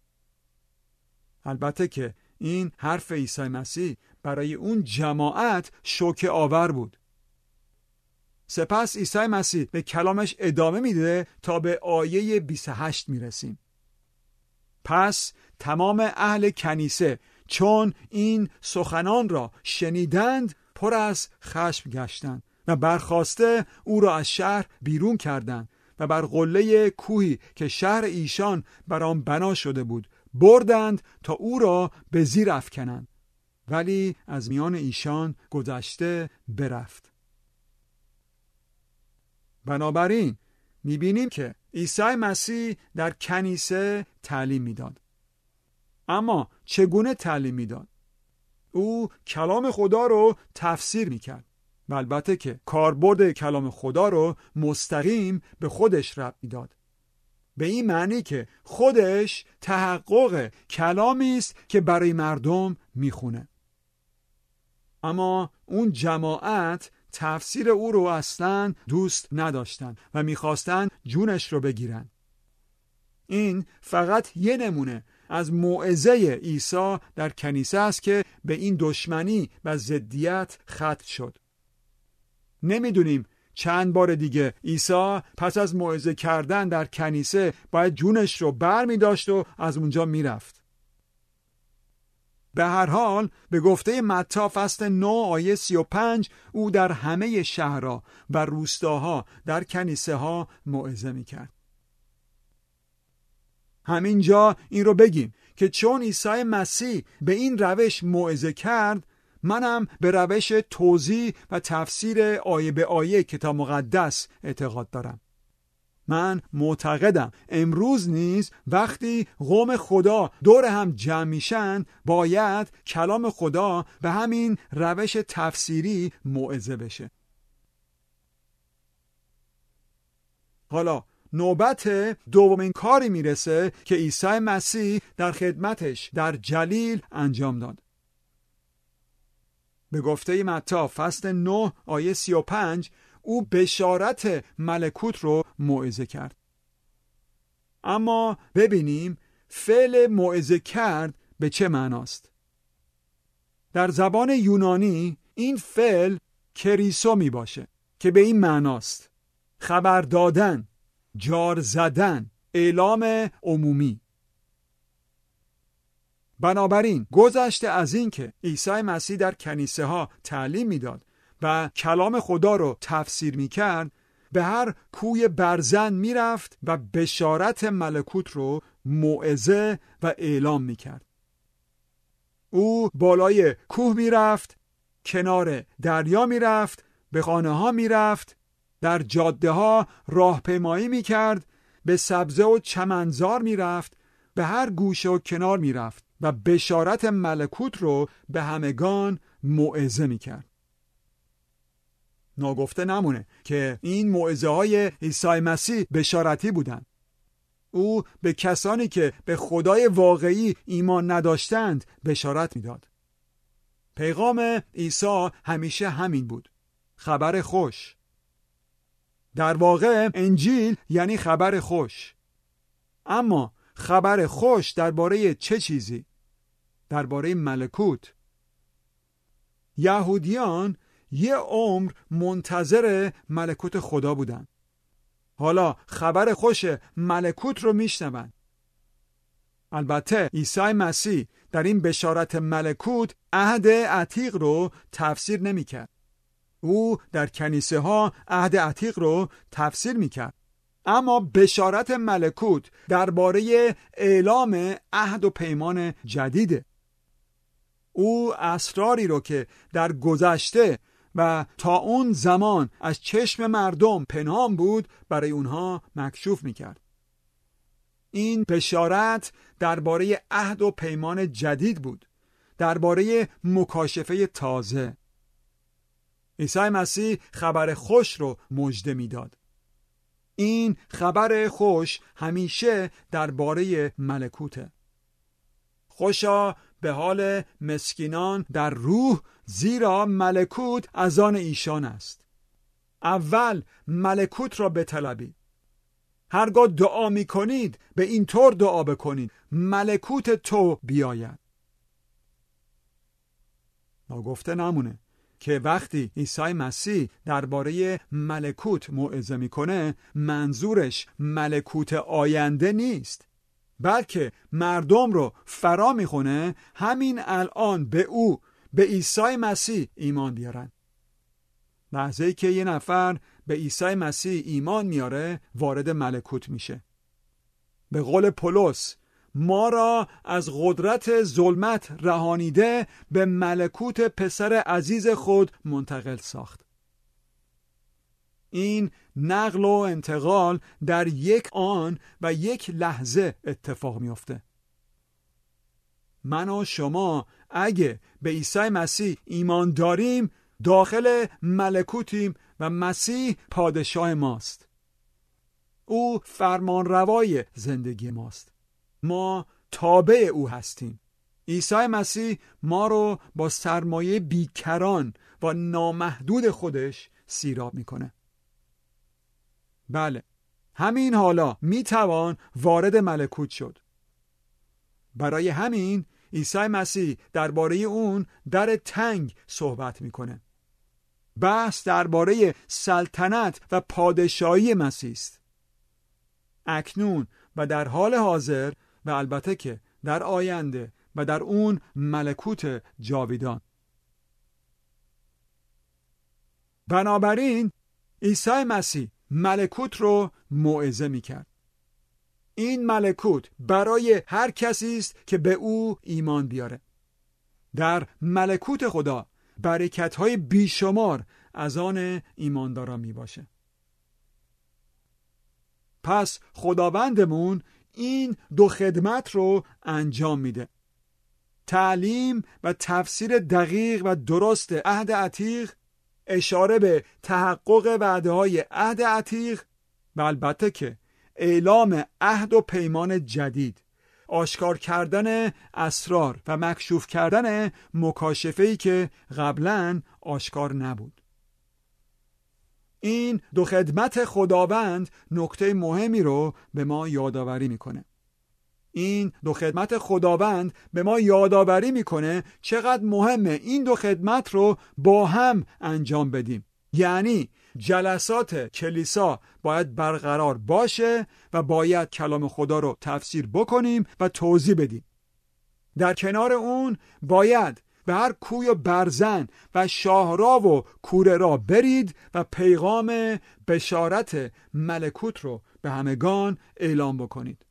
S2: البته که این حرف عیسی مسیح برای اون جماعت شوکه آور بود. سپس عیسی مسیح به کلامش ادامه میده تا به آیه 28 میرسیم. پس تمام اهل کنیسه چون این سخنان را شنیدند پر از خشم گشتند و برخاسته او را از شهر بیرون کردند و بر قله کوهی که شهر ایشان بر آن بنا شده بود بردند تا او را به زیر افکنند، ولی از میان ایشان گذشته برفت. بنابراین میبینیم که عیسی مسیح در کنیسه تعلیم میداد. اما چگونه تعلیم میداد؟ او کلام خدا رو تفسیر میکرد و البته که کاربرد کلام خدا رو مستقیم به خودش ربط میداد، به این معنی که خودش تحقق کلامی است که برای مردم میخونه. اما اون جماعت تفسیر او رو اصلا دوست نداشتن و میخواستن جونش رو بگیرن. این فقط یه نمونه از موعظه عیسی در کنیسه است که به این دشمنی و ضدیت ختم شد. نمیدونیم چند بار دیگه عیسی پس از موعظه کردن در کنیسه باید جونش رو بر می داشت و از اونجا می رفت. به هر حال به گفته متی فصل 9 آیه 35 او در همه شهرها و روستاها در کنیسه ها موعظه می کرد. همینجا این رو بگیم که چون عیسی مسیح به این روش موعظه کرد، منم به روش توضیح و تفسیر آیه به آیه کتاب مقدس اعتقاد دارم. من معتقدم امروز نیز وقتی قوم خدا دور هم جمع میشن باید کلام خدا به همین روش تفسیری موعظه بشه. حالا نوبت دومین کاری میرسه که عیسی مسیح در خدمتش در جلیل انجام داد. به گفته متی فصل 9 آیه 35 او بشارت ملکوت رو موعظه کرد. اما ببینیم فعل موعظه کرد به چه معناست. در زبان یونانی این فعل کریسو می باشه که به این معناست: خبر دادن، جار زدن، اعلام عمومی. بنابراین گذشته از این که عیسی مسیح در کنیسه ها تعلیم میداد و کلام خدا رو تفسیر میکرد، به هر کوی برزن میرفت و بشارت ملکوت رو موعظه و اعلام میکرد. او بالای کوه میرفت، کنار دریا میرفت، به خانه ها میرفت، در جاده ها راهپیمایی میکرد، به سبزه و چمنزار میرفت، به هر گوشه و کنار میرفت و بشارت ملکوت رو به همگان موعظه میکرد. ناگفته نمونه که این موعظه های عیسی مسیح بشارتی بودند. او به کسانی که به خدای واقعی ایمان نداشتند بشارت میداد. پیغام عیسی همیشه همین بود: خبر خوش. در واقع انجیل یعنی خبر خوش. اما خبر خوش درباره چه چیزی؟ درباره ملکوت. یهودیان یه عمر منتظر ملکوت خدا بودن. حالا خبر خوش ملکوت رو میشنون. البته عیسی مسیح در این بشارت ملکوت عهد عتیق رو تفسیر نمی‌کرد. او در کنیسه ها عهد عتیق رو تفسیر می‌کرد. اما بشارت ملکوت درباره اعلام عهد و پیمان جدیده. او اسراری رو که در گذشته و تا اون زمان از چشم مردم پنهان بود برای اونها مکشوف میکرد. این بشارت درباره عهد و پیمان جدید بود، درباره مکاشفه تازه. عیسی مسیح خبر خوش رو مژده میداد. این خبر خوش همیشه درباره ملکوته. خوشا به حال مسکینان در روح، زیرا ملکوت از آن ایشان است. اول ملکوت را بطلبید. هرگاه دعا می کنید به این طور دعا بکنید: ملکوت تو بیاید. ناگفته نمونه که وقتی عیسی مسیح درباره ملکوت موعظه میکنه، منظورش ملکوت آینده نیست، بلکه مردم رو فرا میخونه همین الان به او، به عیسی مسیح ایمان بیارن. لحظه‌ای که یه نفر به عیسی مسیح ایمان میاره وارد ملکوت میشه. به قول پولس: ما را از قدرت ظلمت رهانیده به ملکوت پسر عزیز خود منتقل ساخت. این نقل و انتقال در یک آن و یک لحظه اتفاق میفته. من و شما اگه به عیسی مسیح ایمان داریم داخل ملکوتیم و مسیح پادشاه ماست. او فرمانروای زندگی ماست. ما تابع او هستیم. عیسی مسیح ما رو با سرمایه بیکران و نامحدود خودش سیراب میکنه. بله، همین حالا میتوان وارد ملکوت شد. برای همین عیسی مسیح درباره اون در تنگ صحبت میکنه. بحث درباره سلطنت و پادشاهی مسیح است. اکنون و در حال حاضر و البته که در آینده و در اون ملکوت جاویدان. بنابراین عیسی مسیح ملکوت رو موعظه میکرد. این ملکوت برای هر کسی است که به او ایمان بیاره. در ملکوت خدا برکت‌های بیشمار از آن ایمانداران میباشه. پس خداوندمون این دو خدمت رو انجام میده: تعلیم و تفسیر دقیق و درست عهد عتیق، اشاره به تحقق وعده‌های عهد عتیق، و البته که اعلام عهد و پیمان جدید، آشکار کردن اسرار و مکشوف کردن مکاشفه‌ای که قبلاً آشکار نبود. این دو خدمت خداوند نکته مهمی رو به ما یادآوری میکنه. این دو خدمت خداوند به ما یادآوری میکنه چقدر مهمه این دو خدمت رو با هم انجام بدیم. یعنی جلسات کلیسا باید برقرار باشه و باید کلام خدا رو تفسیر بکنیم و توضیح بدیم. در کنار اون باید به هر کوی و برزن و شاهراه و کوره را برید و پیغام بشارت ملکوت رو به همگان اعلام بکنید.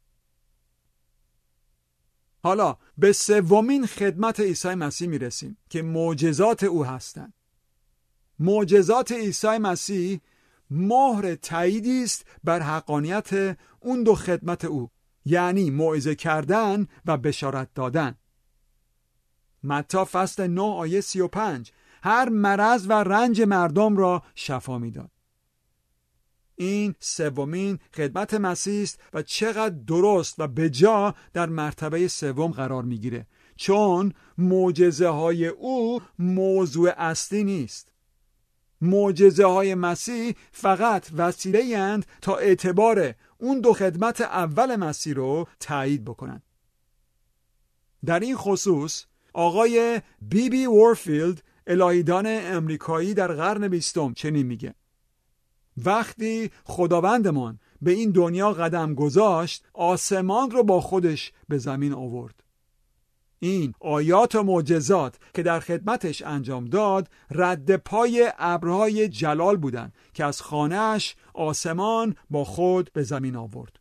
S2: حالا به سومین خدمت عیسی مسیح میرسیم که معجزات او هستند. معجزات عیسی مسیح مهر تاییدی است بر حقانیت اون دو خدمت او، یعنی موعظه کردن و بشارت دادن. متی فصل 9 آیه 35 هر مرض و رنج مردم را شفا میداد. این سومین خدمت مسیح است و چقدر درست و بجا در مرتبه سوم قرار میگیره، چون معجزه های او موضوع اصلی نیست. معجزه های مسیح فقط وسیله اند تا اعتبار اون دو خدمت اول مسیح رو تایید بکنن. در این خصوص آقای بی وارفیلد، الهیدان امریکایی در قرن 20 چنین میگه: وقتی خداوندمان به این دنیا قدم گذاشت، آسمان رو با خودش به زمین آورد. این آیات و معجزات که در خدمتش انجام داد رد پای ابرهای جلال بودند که از خانه‌اش آسمان با خود به زمین آورد.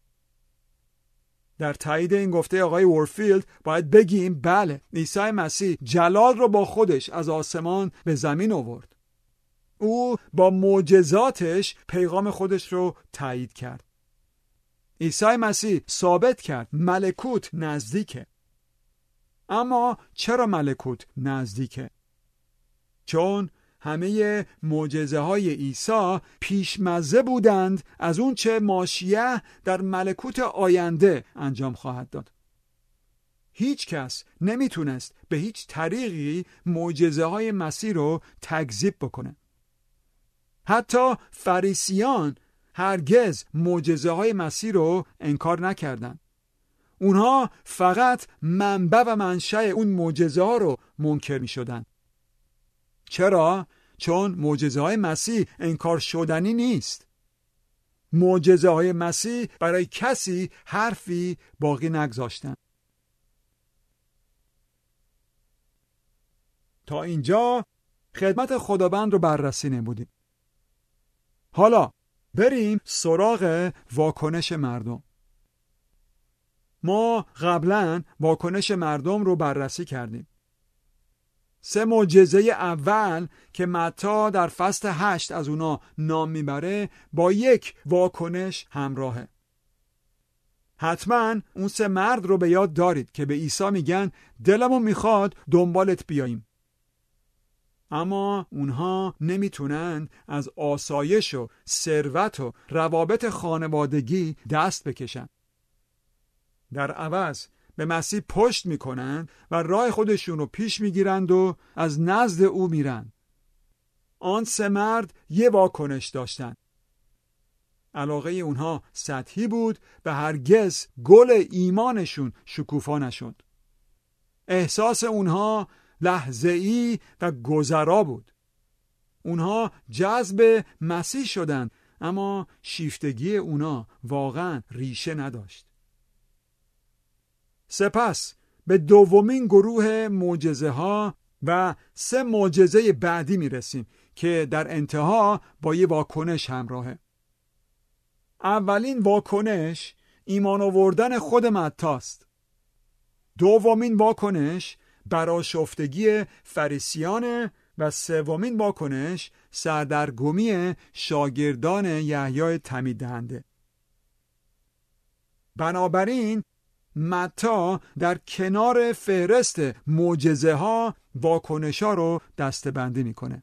S2: در تایید این گفته آقای وارفیلد باید بگیم بله، عیسی مسیح جلال رو با خودش از آسمان به زمین آورد. او با معجزاتش پیغام خودش رو تایید کرد. عیسی مسیح ثابت کرد ملکوت نزدیکه. اما چرا ملکوت نزدیکه؟ چون همه معجزه های عیسی پیشمزه بودند از اون چه ماشیه در ملکوت آینده انجام خواهد داد. هیچ کس نمیتونست به هیچ طریقی معجزه های مسیح رو تکذیب بکنه. حتی فریسیان هرگز معجزه های مسیح رو انکار نکردند. اونها فقط منبع و منشأ اون معجزه ها رو منکر می شدن. چرا؟ چون معجزه های مسیح انکار شدنی نیست. معجزه های مسیح برای کسی حرفی باقی نگذاشتن. تا اینجا خدمت خداوند رو بررسی نمودیم. حالا بریم سراغ واکنش مردم. ما قبلا واکنش مردم رو بررسی کردیم. 3 معجزه اول که متی در فصل 8 از اونا نام میبره با یک واکنش همراهه. حتما اون 3 مرد رو به یاد دارید که به عیسی میگن دلمون میخواد دنبالت بیاییم. اما اونها نمیتونن از آسایش و ثروت و روابط خانوادگی دست بکشن. در عوض به مسیح پشت میکنن و راه خودشون رو پیش میگیرند و از نزد او میرن. آن 3 مرد یه واکنش داشتن. علاقه اونها سطحی بود و هرگز گل ایمانشون شکوفا نشد. احساس اونها لحظه‌ای و گذرا بود. اونها جذب مسیح شدند، اما شیفتگی اونا واقعا ریشه نداشت. سپس به دومین گروه معجزه ها و 3 معجزه بعدی میرسیم که در انتها با یه واکنش همراهه. اولین واکنش ایمان آوردن خود متی است. دومین واکنش برآشفتگی فریسیان و سومین واکنش سردرگمی شاگردان یحیای تمید دهنده. بنابراین متی در کنار فهرست معجزه ها واکنش ها رو دسته‌بندی میکنه.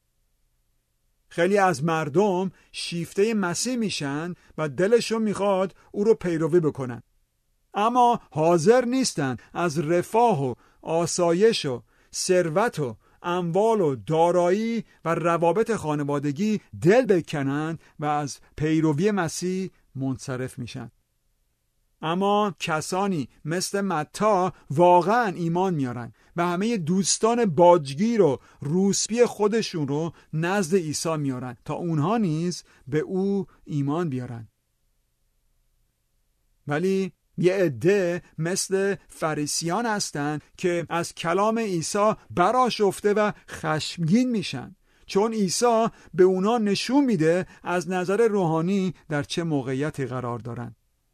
S2: خیلی از مردم شیفته مسیح میشن و دلشون میخواد او رو پیروی بکنن، اما حاضر نیستن از رفاه و آسایش و ثروت و اموال و دارایی و روابط خانوادگی دل بکنن و از پیروی مسیح منصرف میشن. اما کسانی مثل متی واقعا ایمان میارن و همه دوستان باجگیر و روسپی خودشون رو نزد عیسی میارن تا اونها نیز به او ایمان بیارن. ولی یه عده مثل فریسیان هستند که از کلام عیسی برآشفته و خشمگین میشن، چون عیسی به اونا نشون میده از نظر روحانی در چه موقعیتی قرار دارن.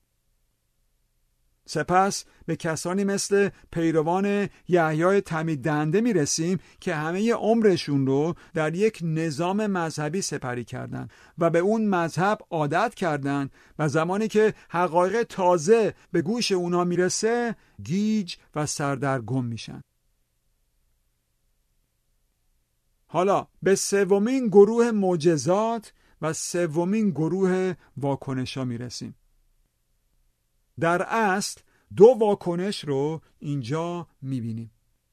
S2: سپس به کسانی مثل پیروان یحیای تعمید دهنده میرسیم که همه عمرشون رو در یک نظام مذهبی سپری کردن و به اون مذهب عادت کردن و زمانی که حقایق تازه به گوش اونا میرسه گیج و سردرگم میشن. حالا به سومین گروه معجزات و سومین گروه واکنشا میرسیم. در اصل دو واکنش رو اینجا میبینیم.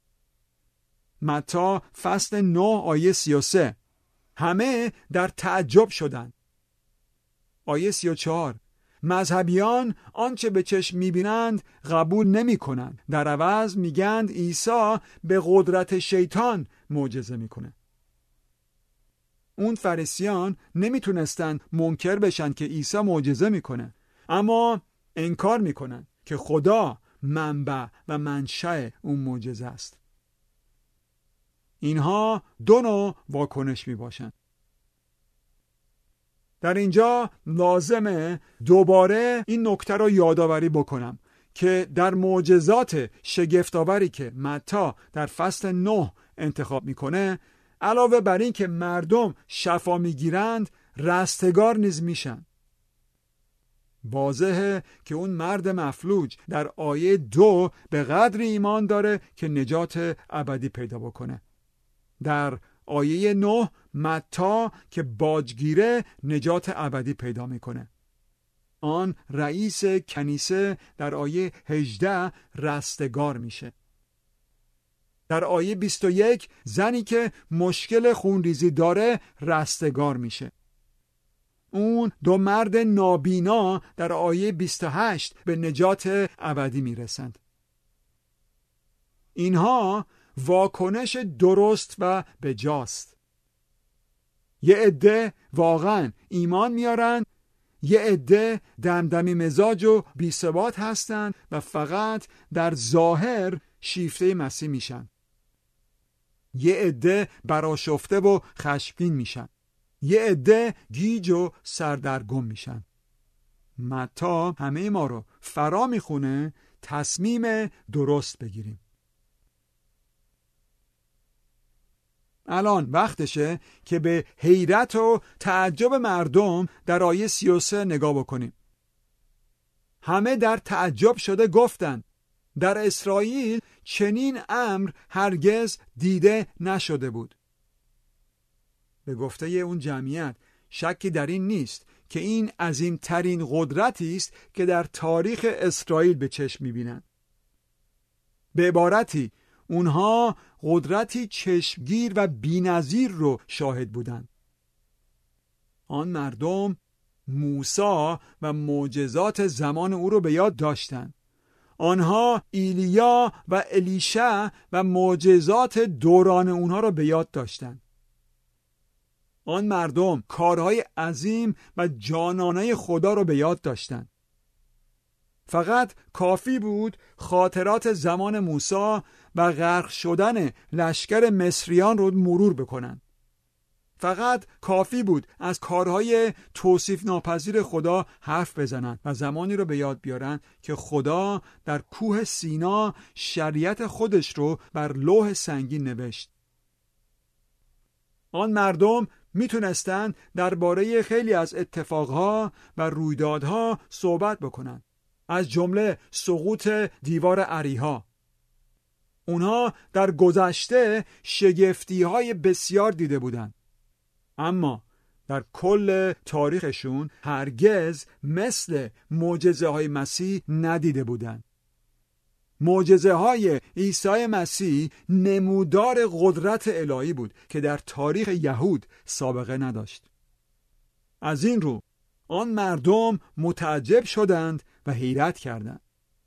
S2: متی فصل 9 آیه 33 همه در تعجب شدند. آیه 34 مذهبیان آنچه به چشم میبینند قبول نمی کنند، در عوض میگند عیسی به قدرت شیطان معجزه میکنه. اون فریسیان نمیتونستن منکر بشن که عیسی معجزه میکنه، اما انکار میکنن که خدا منبع و منشأ اون معجزه است. اینها دو نوع واکنش میباشن. در اینجا لازمه دوباره این نکته رو یادآوری بکنم که در معجزات شگفت‌آوری که متی در فصل 9 انتخاب میکنه، علاوه بر این که مردم شفا میگیرند، رستگار نیز میشن. واضحه که اون مرد مفلوج در آیه 2 به قدر ایمان داره که نجات ابدی پیدا بکنه. در آیه 9 متی که باجگیره نجات ابدی پیدا میکنه. آن رئیس کنیسه در آیه 18 رستگار میشه. در آیه 21 زنی که مشکل خونریزی داره رستگار میشه. اون دو مرد نابینا در آیه 28 به نجات ابدی میرسند. اینها واکنش درست و بجاست. یه عده واقعا ایمان میارن، یه عده دمدمی مزاج و بی‌ثبات هستن و فقط در ظاهر شیفته مسیح میشن. یه عده برآشفته و خشمگین میشن. یه عده گیج و سردرگم میشن. متی همه ما رو فرا میخونه تصمیم درست بگیریم. الان وقتشه که به حیرت و تعجب مردم در آیه 33 نگاه بکنیم. همه در تعجب شده گفتند در اسرائیل چنین امر هرگز دیده نشده بود. به گفته اون جمعیت شکی در این نیست که این عظیمترین قدرتی است که در تاریخ اسرائیل به چشم می‌بینند. به عبارتی اونها قدرتی چشمگیر و بی‌نظیر رو شاهد بودند. آن مردم موسی و معجزات زمان او رو به یاد داشتند. آنها ایلیا و الیشع و معجزات دوران اونها رو به یاد داشتند. آن مردم کارهای عظیم و جانانه خدا رو به یاد داشتند. فقط کافی بود خاطرات زمان موسی و غرق شدن لشکر مصریان رو مرور بکنن. فقط کافی بود از کارهای توصیف ناپذیر خدا حرف بزنن و زمانی رو به یاد بیارن که خدا در کوه سینا شریعت خودش رو بر لوح سنگین نوشت. آن مردم میتونستن درباره خیلی از اتفاقها و رویدادها صحبت بکنن، از جمله سقوط دیوار اریحا. اونها در گذشته شگفتی‌های بسیار دیده بودند، اما در کل تاریخشون هرگز مثل معجزه‌های مسیح ندیده بودند. معجزه‌های عیسی مسیح نمودار قدرت الهی بود که در تاریخ یهود سابقه نداشت. از این رو آن مردم متعجب شدند و حیرت کردند.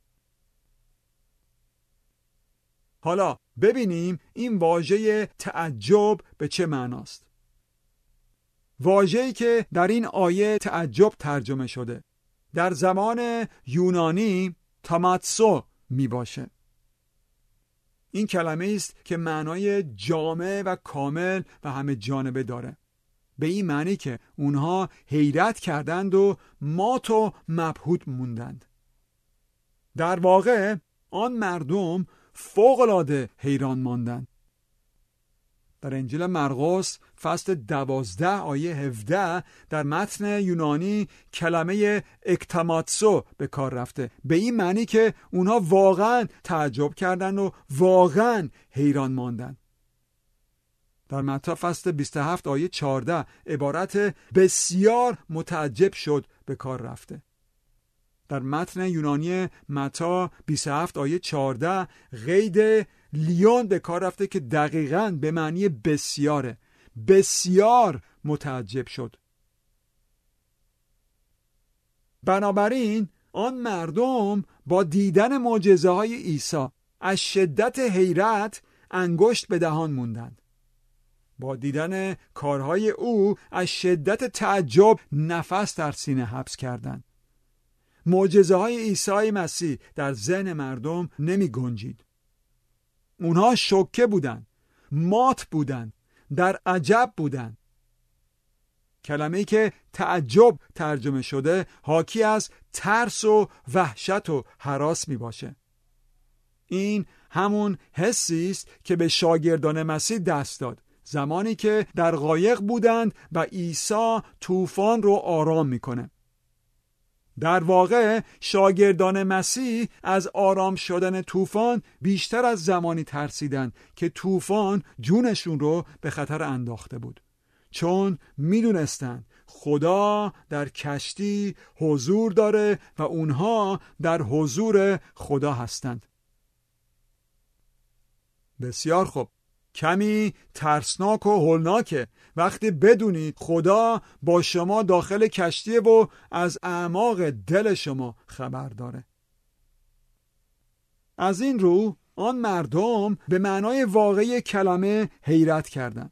S2: حالا ببینیم این واژه تعجب به چه معناست. واژه‌ای که در این آیه تعجب ترجمه شده در زمان یونانی اکتاماتسو می باشه. این کلمه است که معنای جامع و کامل و همه جانبه داره. به این معنی که اونها حیرت کردند و مات و مبهوت موندند. در واقع آن مردم فوق‌العاده حیران ماندند. در انجیل مرقس فصل 12 آیه 17 در متن یونانی کلمه اکتاماتسو به کار رفته، به این معنی که اونها واقعا تعجب کردند و واقعا حیران ماندند. در متی فصل 27 آیه 14 عبارت بسیار متعجب شد به کار رفته. در متن یونانی متی 27 آیه 14 قید لیون به کار رفته که دقیقاً به معنی بسیاره. بسیار متعجب شد. بنابراین آن مردم با دیدن معجزه‌های عیسی از شدت حیرت انگشت به دهان موندند. با دیدن کارهای او از شدت تعجب نفس در سینه حبس کردند. معجزه‌های عیسی مسیح در ذهن مردم نمی گنجید. اونها شوکه بودند، مات بودند، در عجب بودند. کلمه‌ای که تعجب ترجمه شده حاکی از ترس و وحشت و هراس می باشه. این همون حسی است که به شاگردان مسیح دست داد زمانی که در قایق بودند و عیسی طوفان رو آرام میکنه. در واقع شاگردان مسیح از آرام شدن طوفان بیشتر از زمانی ترسیدند که طوفان جونشون رو به خطر انداخته بود، چون میدونستند خدا در کشتی حضور داره و اونها در حضور خدا هستند. بسیار خوب. کمی ترسناک و هولناکه وقتی بدونی خدا با شما داخل کشتیه و از اعماق دل شما خبر داره. از این رو آن مردم به معنای واقعی کلمه حیرت کردند.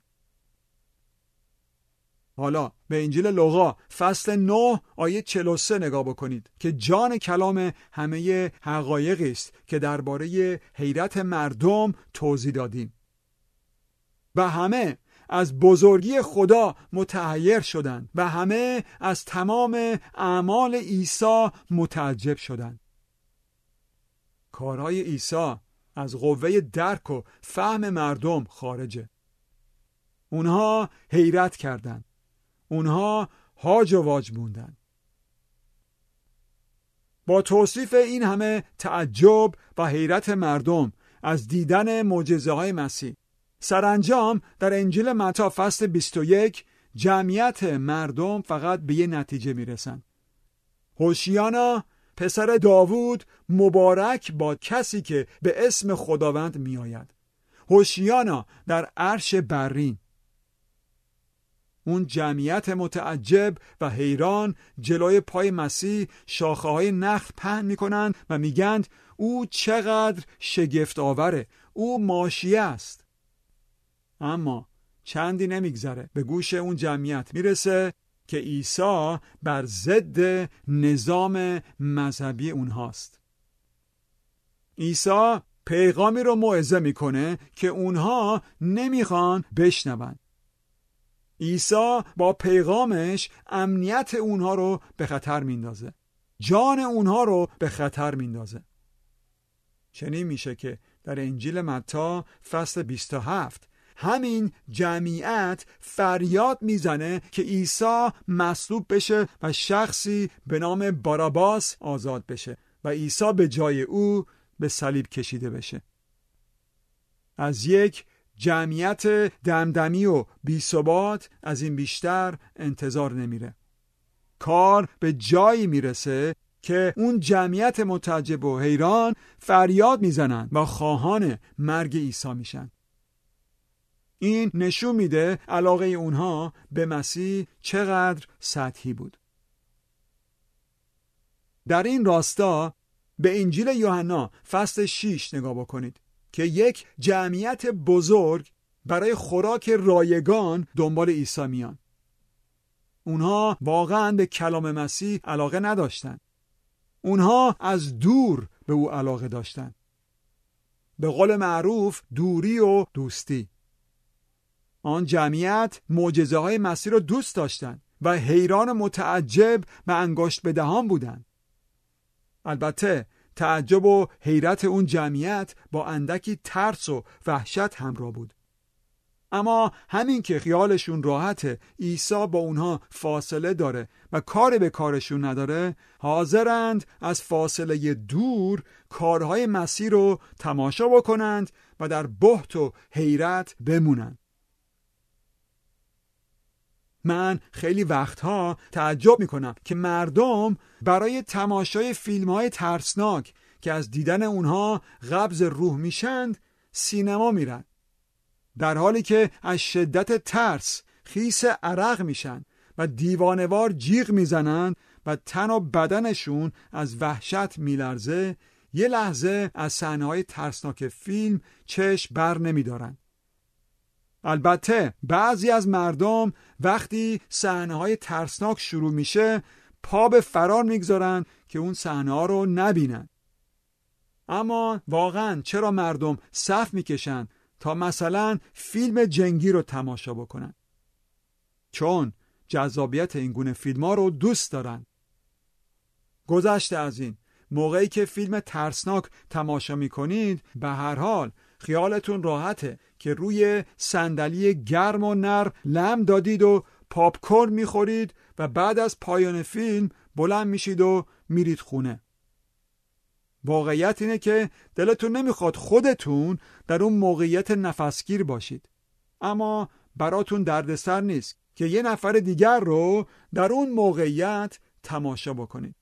S2: حالا به انجیل لوقا فصل 9 آیه 43 نگاه بکنید که جان کلام همه حقایقی است که درباره حیرت مردم توضیح دادیم. و همه از بزرگی خدا متحیر شدند و همه از تمام اعمال عیسی متعجب شدند. کارهای عیسی از قوه درک و فهم مردم خارجه. اونها حیرت کردند. اونها هاج و واج موندند. با توصیف این همه تعجب و حیرت مردم از دیدن معجزه‌های مسیح، سرانجام در انجیل متی فصل 21 جمعیت مردم فقط به یه نتیجه میرسن. هوشیانا پسر داوود، مبارک با کسی که به اسم خداوند میآید. هوشیانا در عرش برین. اون جمعیت متعجب و حیران جلوی پای مسیح شاخه‌های نخل پهن میکنند و میگند او چقدر شگفت آوره، او ماشیه است. اما چندی نمیگذره به گوش اون جمعیت میرسه که عیسی بر ضد نظام مذهبی اونهاست. عیسی پیغامی رو موعظه میکنه که اونها نمیخوان بشنون. عیسی با پیغامش امنیت اونها رو به خطر میندازه. جان اونها رو به خطر میندازه. چنین میشه که در انجیل متی فصل 27 همین جمعیت فریاد میزنه که عیسی مصلوب بشه و شخصی به نام باراباس آزاد بشه و عیسی به جای او به صلیب کشیده بشه. از یک جمعیت دمدمی و بی‌ثبات از این بیشتر انتظار نمیره. کار به جایی میرسه که اون جمعیت متعجب و حیران فریاد میزنن و خواهان مرگ عیسی میشن. این نشون میده علاقه اونها به مسیح چقدر سطحی بود. در این راستا به انجیل یوحنا فصل 6 نگاه بکنید که یک جمعیت بزرگ برای خوراک رایگان دنبال عیسی میان. اونها واقعا به کلام مسیح علاقه نداشتند. اونها از دور به به او علاقه داشتند. به قول معروف دوری و دوستی. آن جمعیت معجزه‌های مسیح را دوست داشتند و حیران و متعجب و انگشت به دهان بودند. البته تعجب و حیرت اون جمعیت با اندکی ترس و وحشت همراه بود. اما همین که خیالشون راحته عیسی با اونها فاصله داره و کاری به کارشون نداره، حاضرند از فاصله دور کارهای مسیح رو تماشا بکنند و در بهت و حیرت بمونند. من خیلی وقتها تعجب میکنم که مردم برای تماشای فیلم‌های ترسناک که از دیدن اونها قبض روح میشند سینما میرن، در حالی که از شدت ترس خیس عرق میشن و دیوانوار جیغ میزنن و تن و بدنشون از وحشت میلرزه. یه لحظه از صحنه‌های ترسناک فیلم چشم بر نمیدارن. البته بعضی از مردم وقتی صحنه‌های ترسناک شروع میشه پا به فرار میگذارن که اون صحنه‌ها رو نبینن. اما واقعا چرا مردم صف میکشن تا مثلا فیلم جنگی رو تماشا بکنن؟ چون جذابیت این گونه فیلم‌ها رو دوست دارن. گذشته از این، موقعی که فیلم ترسناک تماشا میکنید به هر حال خیالتون راحته که روی صندلی گرم و نرم لم دادید و پاپ کورن میخورید و بعد از پایان فیلم بلند میشید و میرید خونه. واقعیت اینه که دلتون نمیخواد خودتون در اون موقعیت نفسگیر باشید، اما براتون دردسر نیست که یه نفر دیگر رو در اون موقعیت تماشا بکنید.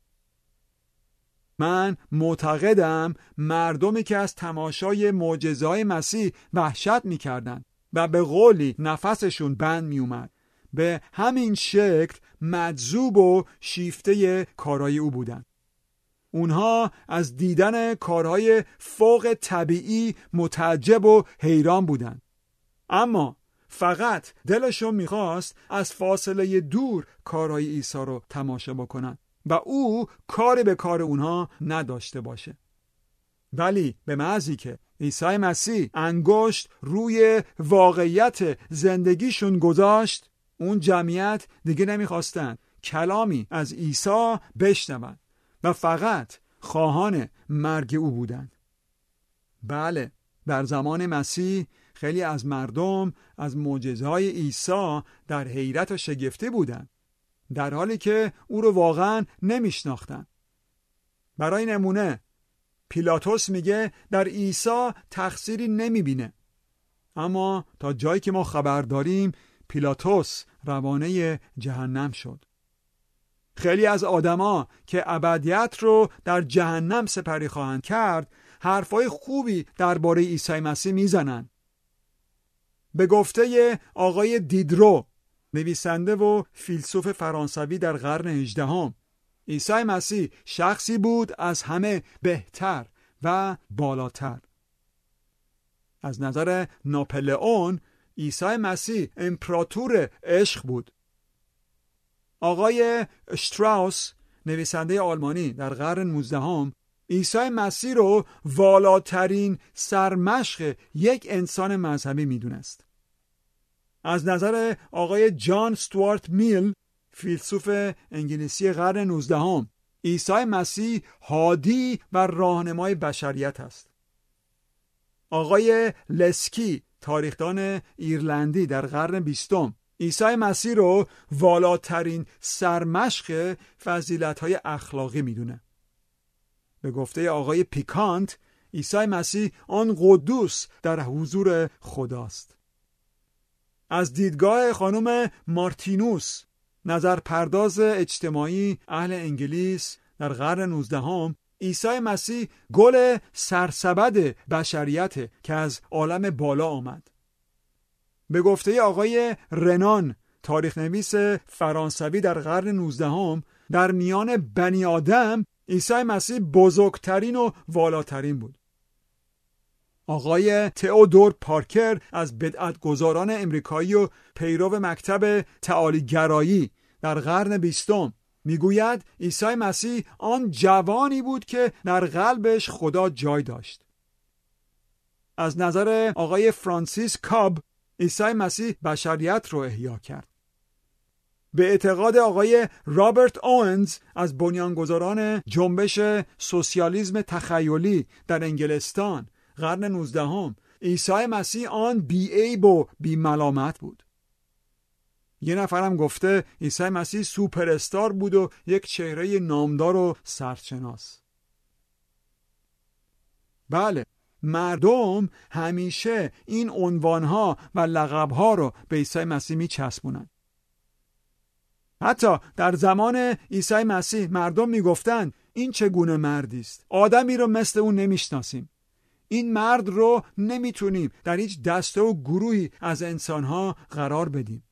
S2: من معتقدم مردمی که از تماشای معجزه‌های مسیح وحشت می‌کردند و به قولی نفسشون بند می‌اومد، به همین شکل مجذوب و شیفته کارهای او بودند. اونها از دیدن کارهای فوق طبیعی متعجب و حیران بودند، اما فقط دلشون می‌خواست از فاصله دور کارهای عیسی رو تماشا بکنن و او کاری به کار اونها نداشته باشه. ولی به محضی که عیسی مسیح انگشت روی واقعیت زندگیشون گذاشت، اون جمعیت دیگه نمیخواستن کلامی از عیسی بشنون و فقط خواهان مرگ او بودند. بله، در زمان مسیح خیلی از مردم از معجزه‌های عیسی در حیرت و شگفتی بودند، در حالی که او رو واقعا نمیشناختن. برای نمونه پیلاتوس میگه در عیسی تقصیری نمیبینه، اما تا جایی که ما خبر داریم پیلاتوس روانه جهنم شد. خیلی از آدما که ابدیت رو در جهنم سپری خواهند کرد حرفای خوبی درباره عیسی مسیح میزنن. به گفته آقای دیدرو، نویسنده و فیلسوف فرانسوی در قرن 18، عیسی مسیح شخصی بود از همه بهتر و بالاتر. از نظر ناپلئون عیسی مسیح امپراتور عشق بود. آقای شتراوس، نویسنده آلمانی در قرن 19، عیسی مسیح رو والاترین سرمشق یک انسان مذهبی میدونست. از نظر آقای جان استوارت میل، فیلسوف انگلیسی قرن 19، عیسی مسیح هادی و راهنمای بشریت است. آقای لسکی، تاریخدان ایرلندی در قرن 20، عیسی مسیح رو والاترین سرمشق فضیلت‌های اخلاقی میدونه. به گفته آقای پیکانت، عیسی مسیح آن قدوس در حضور خداست. از دیدگاه خانم مارتینوس، نظرپرداز اجتماعی اهل انگلیس در قرن 19، عیسی مسیح گل سرسبد بشریت که از عالم بالا آمد. به گفته آقای رنان، تاریخ نویس فرانسوی در قرن 19، در میان بنی آدم عیسی مسیح بزرگترین و والاترین بود. آقای تئودور پارکر از بدعتگزاران امریکایی و پیرو مکتب تعالی‌گرایی در قرن 20، میگوید عیسی مسیح آن جوانی بود که در قلبش خدا جای داشت. از نظر آقای فرانسیس کاب، عیسی مسیح بشریت رو احیا کرد. به اعتقاد آقای رابرت اوونز از بنیانگذاران جنبش سوسیالیسم تخیلی در انگلستان قرن 19، عیسی مسیح آن بی‌عیب و بی‌ملامت بود. یه نفرم گفته عیسی مسیح سوپر استار بود و یک چهره نامدار و سرشناس. بله، مردم همیشه این عنوانها و لقبها رو به عیسی مسیح میچسبونن. حتی در زمان عیسی مسیح مردم میگفتن این چگونه مردی است؟ آدمی رو مثل اون نمیشناسیم. این مرد رو نمیتونیم در هیچ دسته و گروهی از انسانها قرار بدیم.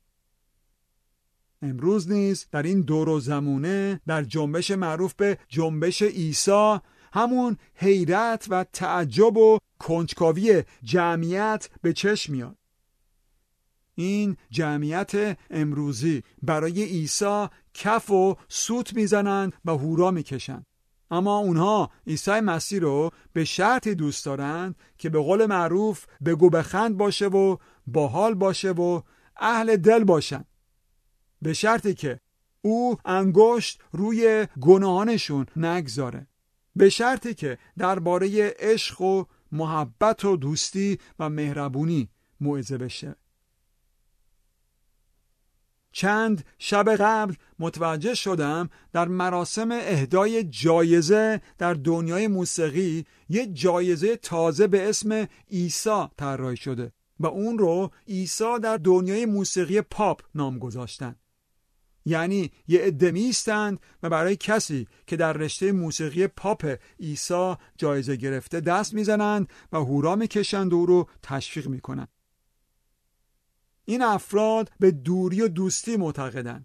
S2: امروز نیز در این دور و زمونه در جنبش معروف به جنبش عیسی همون حیرت و تعجب و کنجکاوی جمعیت به چشم میاد. این جمعیت امروزی برای عیسی کف و سوت میزنند و هورا میکشند، اما اونها عیسی مسیح رو به شرطی دوست دارند که به قول معروف بگو بخند باشه و باحال باشه و اهل دل باشن، به شرطی که او انگشت روی گناهانشون نگذاره، به شرطی که درباره عشق و محبت و دوستی و مهربونی موعظه بشه. چند شب قبل متوجه شدم در مراسم اهدای جایزه در دنیای موسیقی یه جایزه تازه به اسم عیسی طراحی شده و اون رو عیسی در دنیای موسیقی پاپ نام گذاشتن. یعنی یه عده میستند و برای کسی که در رشته موسیقی پاپ عیسی جایزه گرفته دست میزنند و هورا میکشند و او رو تشویق میکنند. این افراد به دوری و دوستی معتقدند.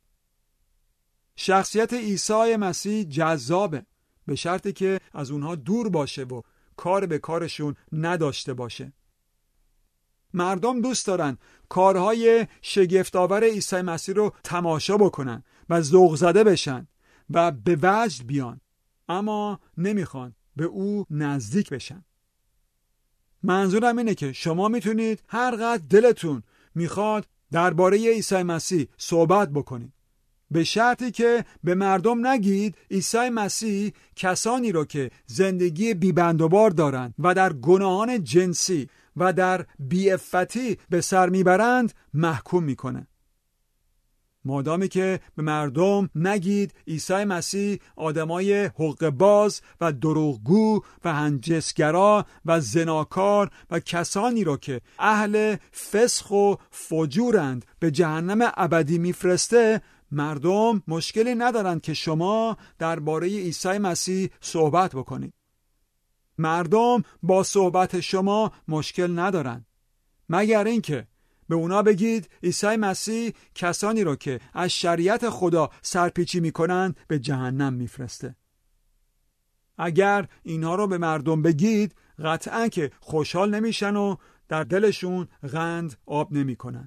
S2: شخصیت عیسی مسیح جذابه، به شرطی که از اونها دور باشه و کار به کارشون نداشته باشه. مردم دوست دارن کارهای شگفت‌آور عیسی مسیح رو تماشا بکنن و ذوق زده بشن و به وجد بیان، اما نمیخوان به او نزدیک بشن. منظورم اینه که شما میتونید هر قدر دلتون میخواد درباره عیسی مسیح صحبت بکنید، به شرطی که به مردم نگید عیسی مسیح کسانی رو که زندگی بی‌بندوبار دارند و در گناهان جنسی و در بی‌عفتی به سر میبرند محکوم میکنه. مادامی که به مردم نگید عیسی مسیح آدمای حقه‌باز و دروغگو و هنجسگرا و زناکار و کسانی رو که اهل فسق و فجورند به جهنم ابدی میفرسته، مردم مشکلی ندارند که شما درباره عیسی مسیح صحبت بکنید. مردم با صحبت شما مشکل ندارند، مگر اینکه به اونا بگید عیسی مسیح کسانی رو که از شریعت خدا سرپیچی میکنن به جهنم میفرسته. اگر اینها رو به مردم بگید قطعاً که خوشحال نمیشن و در دلشون قند آب نمیکنن.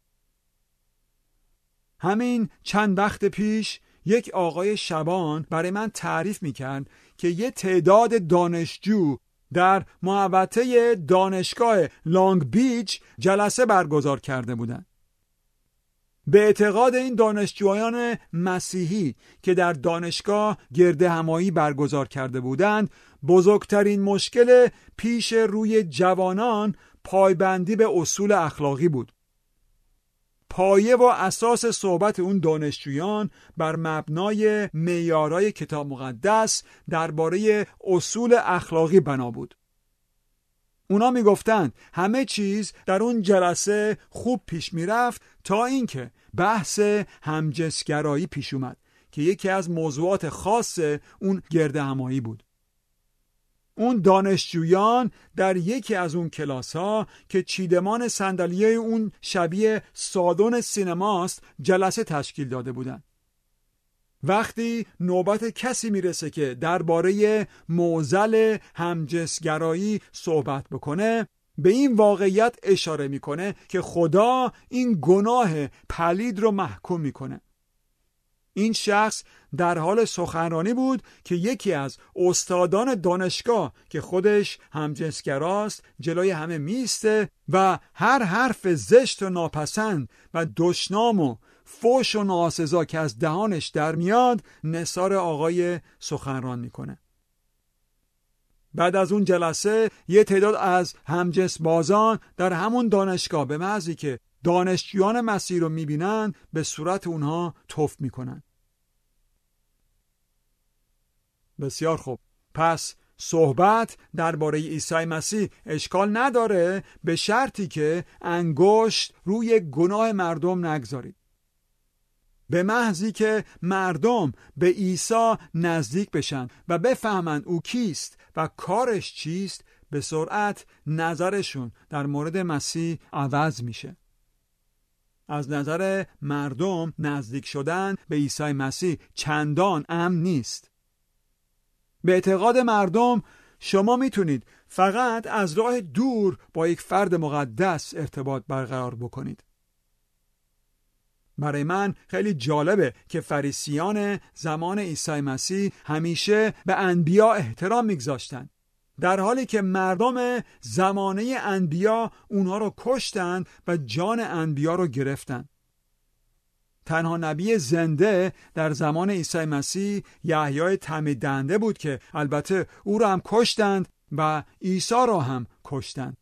S2: همین چند وقت پیش یک آقای شبان برای من تعریف میکرد که یه تعداد دانشجو در محوطه دانشگاه لانگ بیچ جلسه برگزار کرده بودند. به اعتقاد این دانشجویان مسیحی که در دانشگاه گرد همایی برگزار کرده بودند، بزرگترین مشکل پیش روی جوانان پایبندی به اصول اخلاقی بود. پایه و اساس صحبت اون دانشجویان بر مبنای معیارهای کتاب مقدس درباره اصول اخلاقی بنا بود. اونا میگفتند همه چیز در اون جلسه خوب پیش میرفت تا اینکه بحث همجنسگرایی پیش اومد که یکی از موضوعات خاص اون گرد همایی بود. اون دانشجویان در یکی از اون کلاس ها که چیدمان صندلیه اون شبیه سالن سینماست جلسه تشکیل داده بودن. وقتی نوبت کسی میرسه که درباره معضل همجنسگرایی صحبت بکنه، به این واقعیت اشاره میکنه که خدا این گناه پلید رو محکوم میکنه. این شخص در حال سخنرانی بود که یکی از استادان دانشگاه که خودش همجنسگراست جلوی همه میسته و هر حرف زشت و ناپسند و دشنام و فوش و ناسزا که از دهانش در میاد نثار آقای سخنران میکنه. بعد از اون جلسه یه تعداد از همجنس بازان در همون دانشگاه به محضی که دانشجویان مسیح رو میبینن به صورت اونها تف میکنن. بسیار خوب، پس صحبت درباره عیسی مسیح اشکال نداره به شرطی که انگشت روی گناه مردم نگذارید. به محضی که مردم به عیسی نزدیک بشن و بفهمن او کیست و کارش چیست، به سرعت نظرشون در مورد مسیح عوض میشه. از نظر مردم نزدیک شدن به عیسی مسیح چندان امن نیست. به اعتقاد مردم شما میتونید فقط از راه دور با یک فرد مقدس ارتباط برقرار بکنید. برای من خیلی جالبه که فریسیان زمان عیسی مسیح همیشه به انبیا احترام میگذاشتن، در حالی که مردم زمانه انبیا اونها رو کشتن و جان انبیا رو گرفتن. تنها نبی زنده در زمان عیسی مسیح یحیای تعمید دهنده بود که البته او را هم کشتند و عیسی را هم کشتند.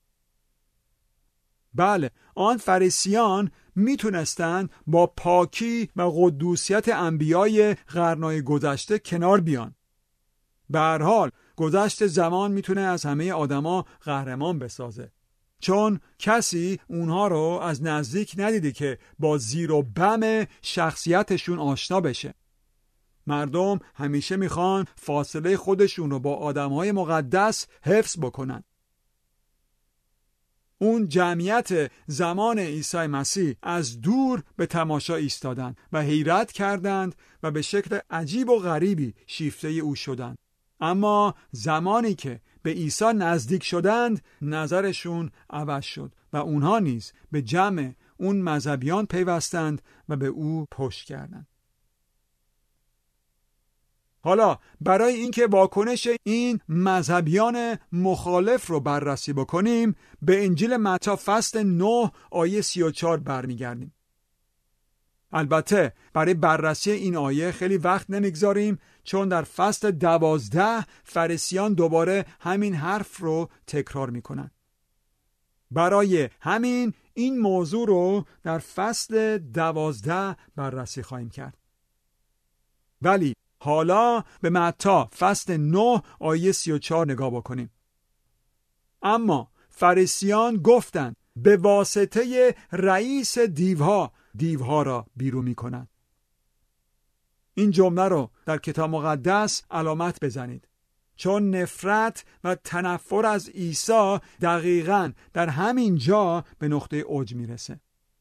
S2: بله، آن فریسیان میتونستند با پاکی و قدوسیت انبیای قرنهای گذشته کنار بیان. به هر حال گذشت زمان میتونه از همه آدما قهرمان بسازه، چون کسی اونها رو از نزدیک ندیده که با زیر و بم شخصیتشون آشنا بشه. مردم همیشه میخوان فاصله خودشون رو با آدمهای مقدس حفظ بکنن. اون جمعیت زمان عیسی مسیح از دور به تماشا ایستادند و حیرت کردند و به شکل عجیب و غریبی شیفته او شدند. اما زمانی که به عیسی نزدیک شدند نظرشون عوض شد و اونها نیز به جمع اون مذهبیان پیوستند و به او پشت کردند. حالا برای اینکه واکنش این مذهبیان مخالف رو بررسی بکنیم به انجیل متی فصل 9 آیه 34 برمیگردیم. البته برای بررسی این آیه خیلی وقت نمیگذاریم، چون در فصل 12 فریسیان دوباره همین حرف رو تکرار میکنن. برای همین این موضوع رو در فصل 12 بررسی خواهیم کرد. ولی حالا به متی فصل 9 آیه 34 نگاه بکنیم. اما فریسیان گفتند به واسطه رئیس دیوها را بیرون می‌کنند. این جمله رو در کتاب مقدس علامت بزنید، چون نفرت و تنفر از عیسی دقیقاً در همین جا به نقطه اوج میرسه.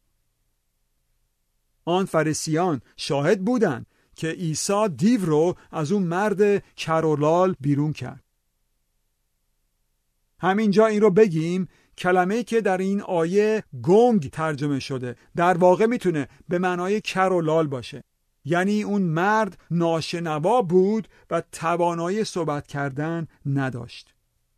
S2: آن فریسیان شاهد بودند که عیسی دیو رو از اون مرد کرولال بیرون کرد. همینجا این رو بگیم، کلمه‌ای که در این آیه گنگ ترجمه شده در واقع میتونه به معنای کرولال باشه. یعنی اون مرد ناشنوا بود و توانایی صحبت کردن نداشت.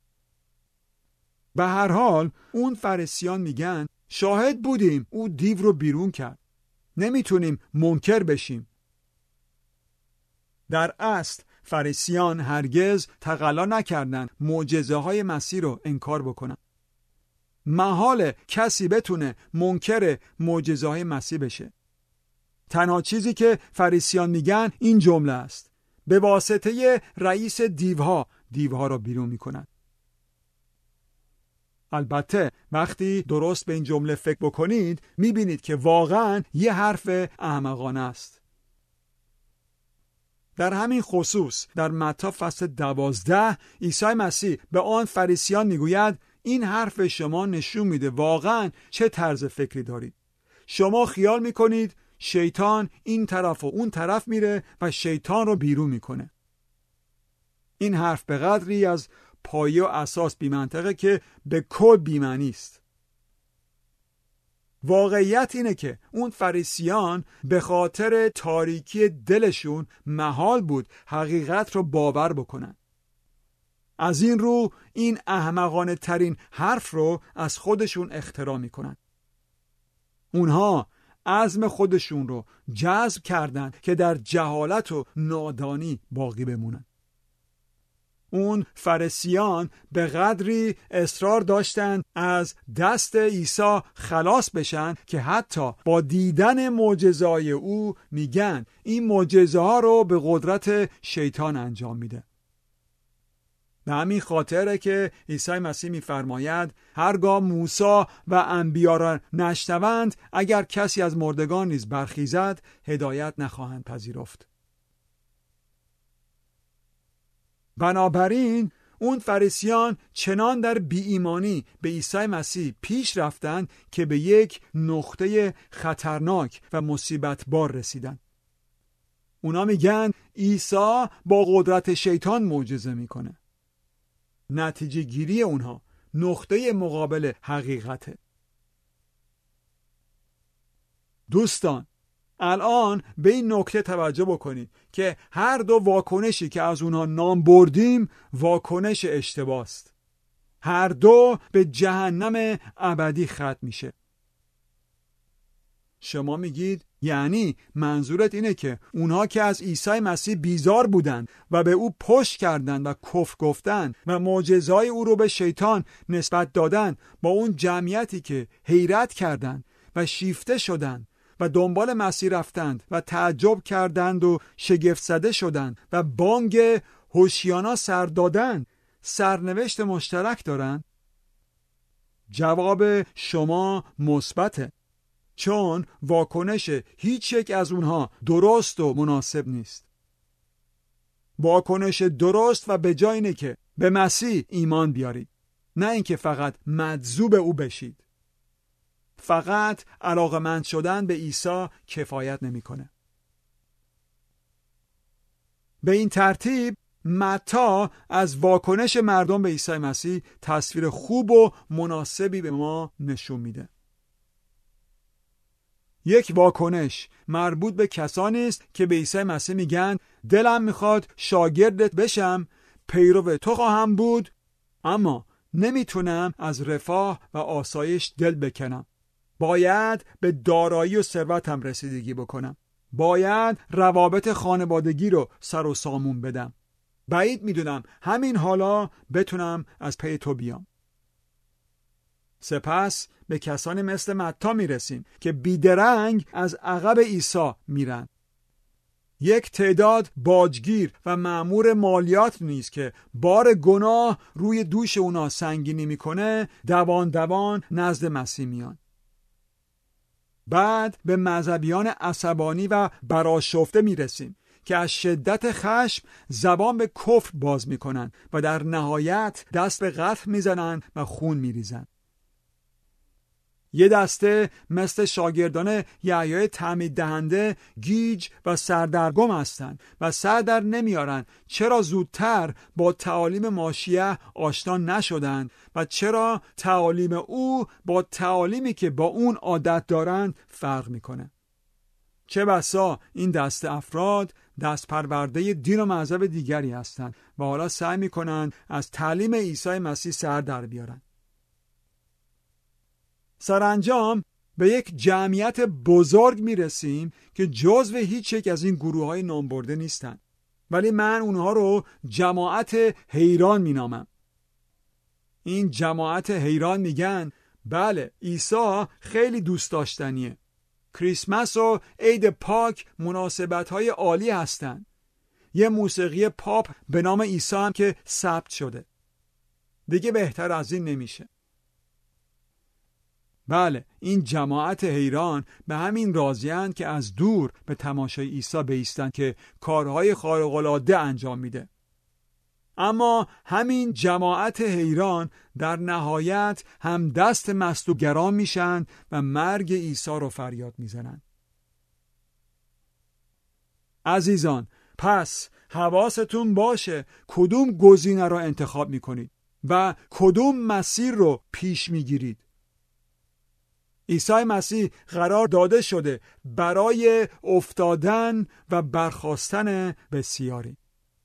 S2: به هر حال اون فریسیان میگن شاهد بودیم او دیو رو بیرون کرد. نمیتونیم منکر بشیم. در اصل فریسیان هرگز تقلا نکردند معجزه های مسیح رو انکار بکنن. محاله کسی بتونه منکر معجزه های مسیح بشه. تنها چیزی که فریسیان میگن این جمله است: به واسطه رئیس دیوها را بیرون میکنن. البته وقتی درست به این جمله فکر بکنید میبینید که واقعا یه حرف احمقانه است. در همین خصوص در متی فصل 12 عیسی مسیح به آن فریسیان میگوید این حرف شما نشون میده واقعا چه طرز فکری دارید. شما خیال میکنید شیطان این طرف و اون طرف میره و شیطان رو بیرون میکنه. این حرف به قدری از پایه و اساس بی منطقه که به کل بی معنی است. واقعیت اینه که اون فریسیان به خاطر تاریکی دلشون محال بود حقیقت رو باور بکنن. از این رو این احمقانه ترین حرف رو از خودشون اختراع میکنن. اونها عزم خودشون رو جذب کردن که در جهالت و نادانی باقی بمونن. اون فریسیان به قدری اصرار داشتن از دست عیسی خلاص بشن که حتی با دیدن معجزه‌های او میگن این معجزه ها رو به قدرت شیطان انجام میده. به همین خاطره که عیسی مسیح میفرماید هرگاه موسی و انبیا را نشنوند، اگر کسی از مردگان نیز برخیزد هدایت نخواهند پذیرفت. بنابراین اون فریسیان چنان در بی‌ایمانی به عیسی مسیح پیش رفتند که به یک نقطه خطرناک و مصیبت بار رسیدند. اونا میگن عیسی با قدرت شیطان معجزه میکنه. نتیجه گیری اونها نقطه مقابل حقیقته. دوستان، الان به این نکته توجه بکنید که هر دو واکنشی که از اونها نام بردیم واکنش اشتباه است. هر دو به جهنم ابدی ختم میشه. شما میگید یعنی منظورت اینه که اونها که از عیسی مسیح بیزار بودند و به او پشت کردند و کفر گفتند و معجزه‌های او رو به شیطان نسبت دادند، با اون جمعیتی که حیرت کردند و شیفته شدند و دنبال مسیح رفتند و تعجب کردند و شگفت زده شدند و بانگ هوشیانا سر دادند، سرنوشت مشترک دارند؟ جواب شما مثبته، چون واکنش هیچ یک از اونها درست و مناسب نیست. واکنش درست و به جای اینه که به مسیح ایمان بیارید، نه اینکه فقط مجذوب او بشید. فقط علاقه‌مند شدن به عیسی کفایت نمی‌کنه. به این ترتیب متی از واکنش مردم به عیسی مسیح تصویر خوب و مناسبی به ما نشون میده. یک واکنش مربوط به کسانی است که به عیسی مسیح میگن دلم میخواد شاگردت بشم، پیرو تو خواهم بود، اما نمیتونم از رفاه و آسایش دل بکنم. باید به دارایی و ثروتم رسیدگی بکنم. باید روابط خانوادگی رو سر و سامون بدم. بعید میدونم همین حالا بتونم از پی تو بیام. سپس به کسانی مثل متی میرسیم که بیدرنگ از عقب عیسی میرن. یک تعداد باجگیر و مأمور مالیات نیست که بار گناه روی دوش اونا سنگینی میکنه، دوان دوان نزد مسیح میان. بعد به مذهبیان عصبانی و برآشفته میرسیم که از شدت خشم زبان به کفر باز میکنن و در نهایت دست به قتل میزنن و خون میریزن. یه دسته مثل شاگردان یحیای تعمید دهنده گیج و سردرگم هستند و سر در نمیارن چرا زودتر با تعالیم ماشیه آشنا نشدند و چرا تعالیم او با تعالیمی که با اون عادت دارند فرق میکنه. چه بسا این دسته افراد دست پرورده دین و مذهب دیگری هستند و حالا سعی میکنن از تعلیم عیسی مسیح سر در بیارن. سرانجام به یک جمعیت بزرگ میرسیم که جزو هیچ یک از این گروه‌های نامبرده نیستند، ولی من اونها رو جماعت حیران مینامم. این جماعت حیران میگن بله عیسی خیلی دوست داشتنیه. کریسمس و عید پاک مناسبت‌های عالی هستند. یه موسیقی پاپ به نام عیسی هم که ثبت شده. دیگه بهتر از این نمیشه. بله، این جماعت حیران به همین راضی‌اند که از دور به تماشای عیسی بایستند که کارهای خارق‌العاده انجام میده. اما همین جماعت حیران در نهایت هم دست مست و گران میشن و مرگ عیسی رو فریاد میزنن. عزیزان، پس حواستون باشه کدوم گزینه رو انتخاب میکنید و کدوم مسیر رو پیش میگیرید. عیسی مسیح قرار داده شده برای افتادن و برخاستن بسیاری.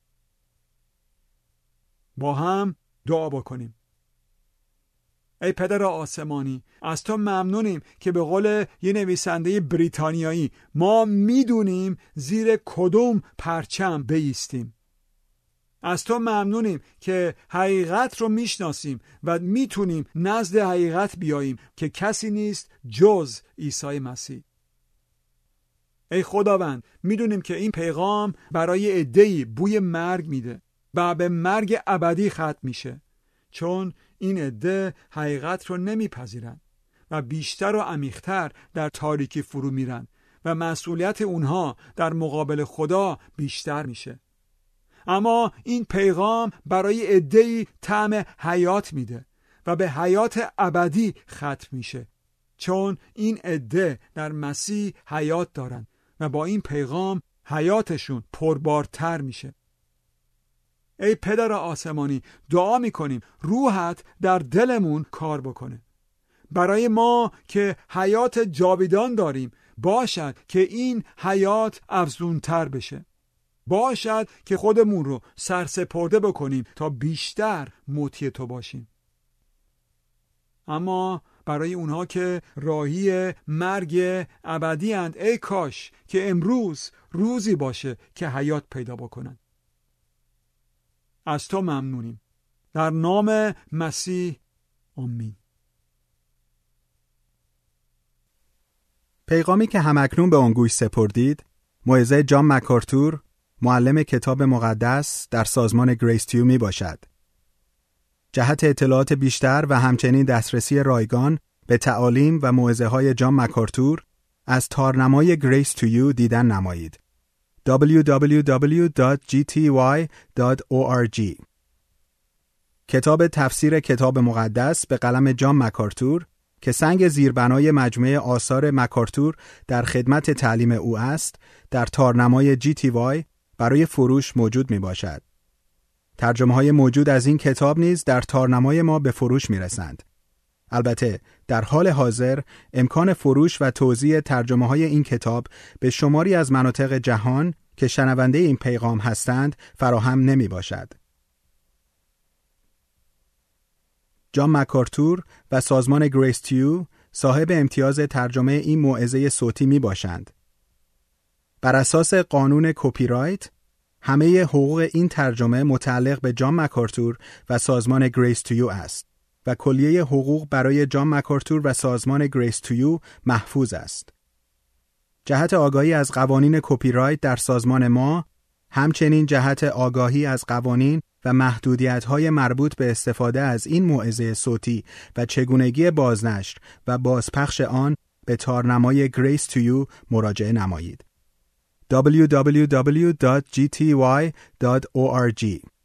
S2: با هم دعا بکنیم. ای پدر آسمانی، از تو ممنونیم که به قول یه نویسنده بریتانیایی ما میدونیم زیر کدوم پرچم بایستیم. از تو ممنونیم که حقیقت رو میشناسیم و میتونیم نزد حقیقت بیاییم که کسی نیست جز عیسی مسیح. ای خداوند، میدونیم که این پیغام برای عده‌ای بوی مرگ میده و به مرگ ابدی ختم میشه، چون این عده حقیقت رو نمیپذیرن و بیشتر و عمیق‌تر در تاریکی فرو میرن و مسئولیت اونها در مقابل خدا بیشتر میشه. اما این پیغام برای عده‌ای طعم حیات میده و به حیات ابدی ختم میشه، چون این عده در مسیح حیات دارن و با این پیغام حیاتشون پربارتر میشه. ای پدر آسمانی، دعا میکنیم روحت در دلمون کار بکنه. برای ما که حیات جاودان داریم باشد که این حیات افزونتر بشه. باشد که خودمون رو سرسپرده بکنیم تا بیشتر مطیع تو باشیم. اما برای اونها که راهی مرگ ابدی اند، ای کاش که امروز روزی باشه که حیات پیدا بکنن. از تو ممنونیم. در نام مسیح آمین.
S1: پیغامی که همکنون به آن گوش سپردید موعظه جان مکارتور، معلم کتاب مقدس در سازمان گریس تیو می باشد. جهت اطلاعات بیشتر و همچنین دسترسی رایگان به تعالیم و موعظه های جان مکارتور از تارنمای گریس تیو دیدن نمایید. www.gty.org. کتاب تفسیر کتاب مقدس به قلم جان مکارتور که سنگ زیربنای مجموعه آثار مکارتور در خدمت تعلیم او است، در تارنمای GTY برای فروش موجود می باشد. ترجمه های موجود از این کتاب نیز در تارنمای ما به فروش می رسند. البته در حال حاضر امکان فروش و توزیع ترجمه های این کتاب به شماری از مناطق جهان که شنونده این پیغام هستند فراهم نمی باشد. جان مکارتور و سازمان گریس تیو صاحب امتیاز ترجمه این موعظه صوتی می باشند. بر اساس قانون کپی رایت همه حقوق این ترجمه متعلق به جان مکارتور و سازمان گریس تیو است و کلیه حقوق برای جان مکارتور و سازمان گریس تیو محفوظ است. جهت آگاهی از قوانین کپی رایت در سازمان ما، همچنین جهت آگاهی از قوانین و محدودیت‌های مربوط به استفاده از این موعظه صوتی و چگونگی بازنشر و بازپخش آن به تارنمای گریس تیو مراجعه نمایید. www.gty.org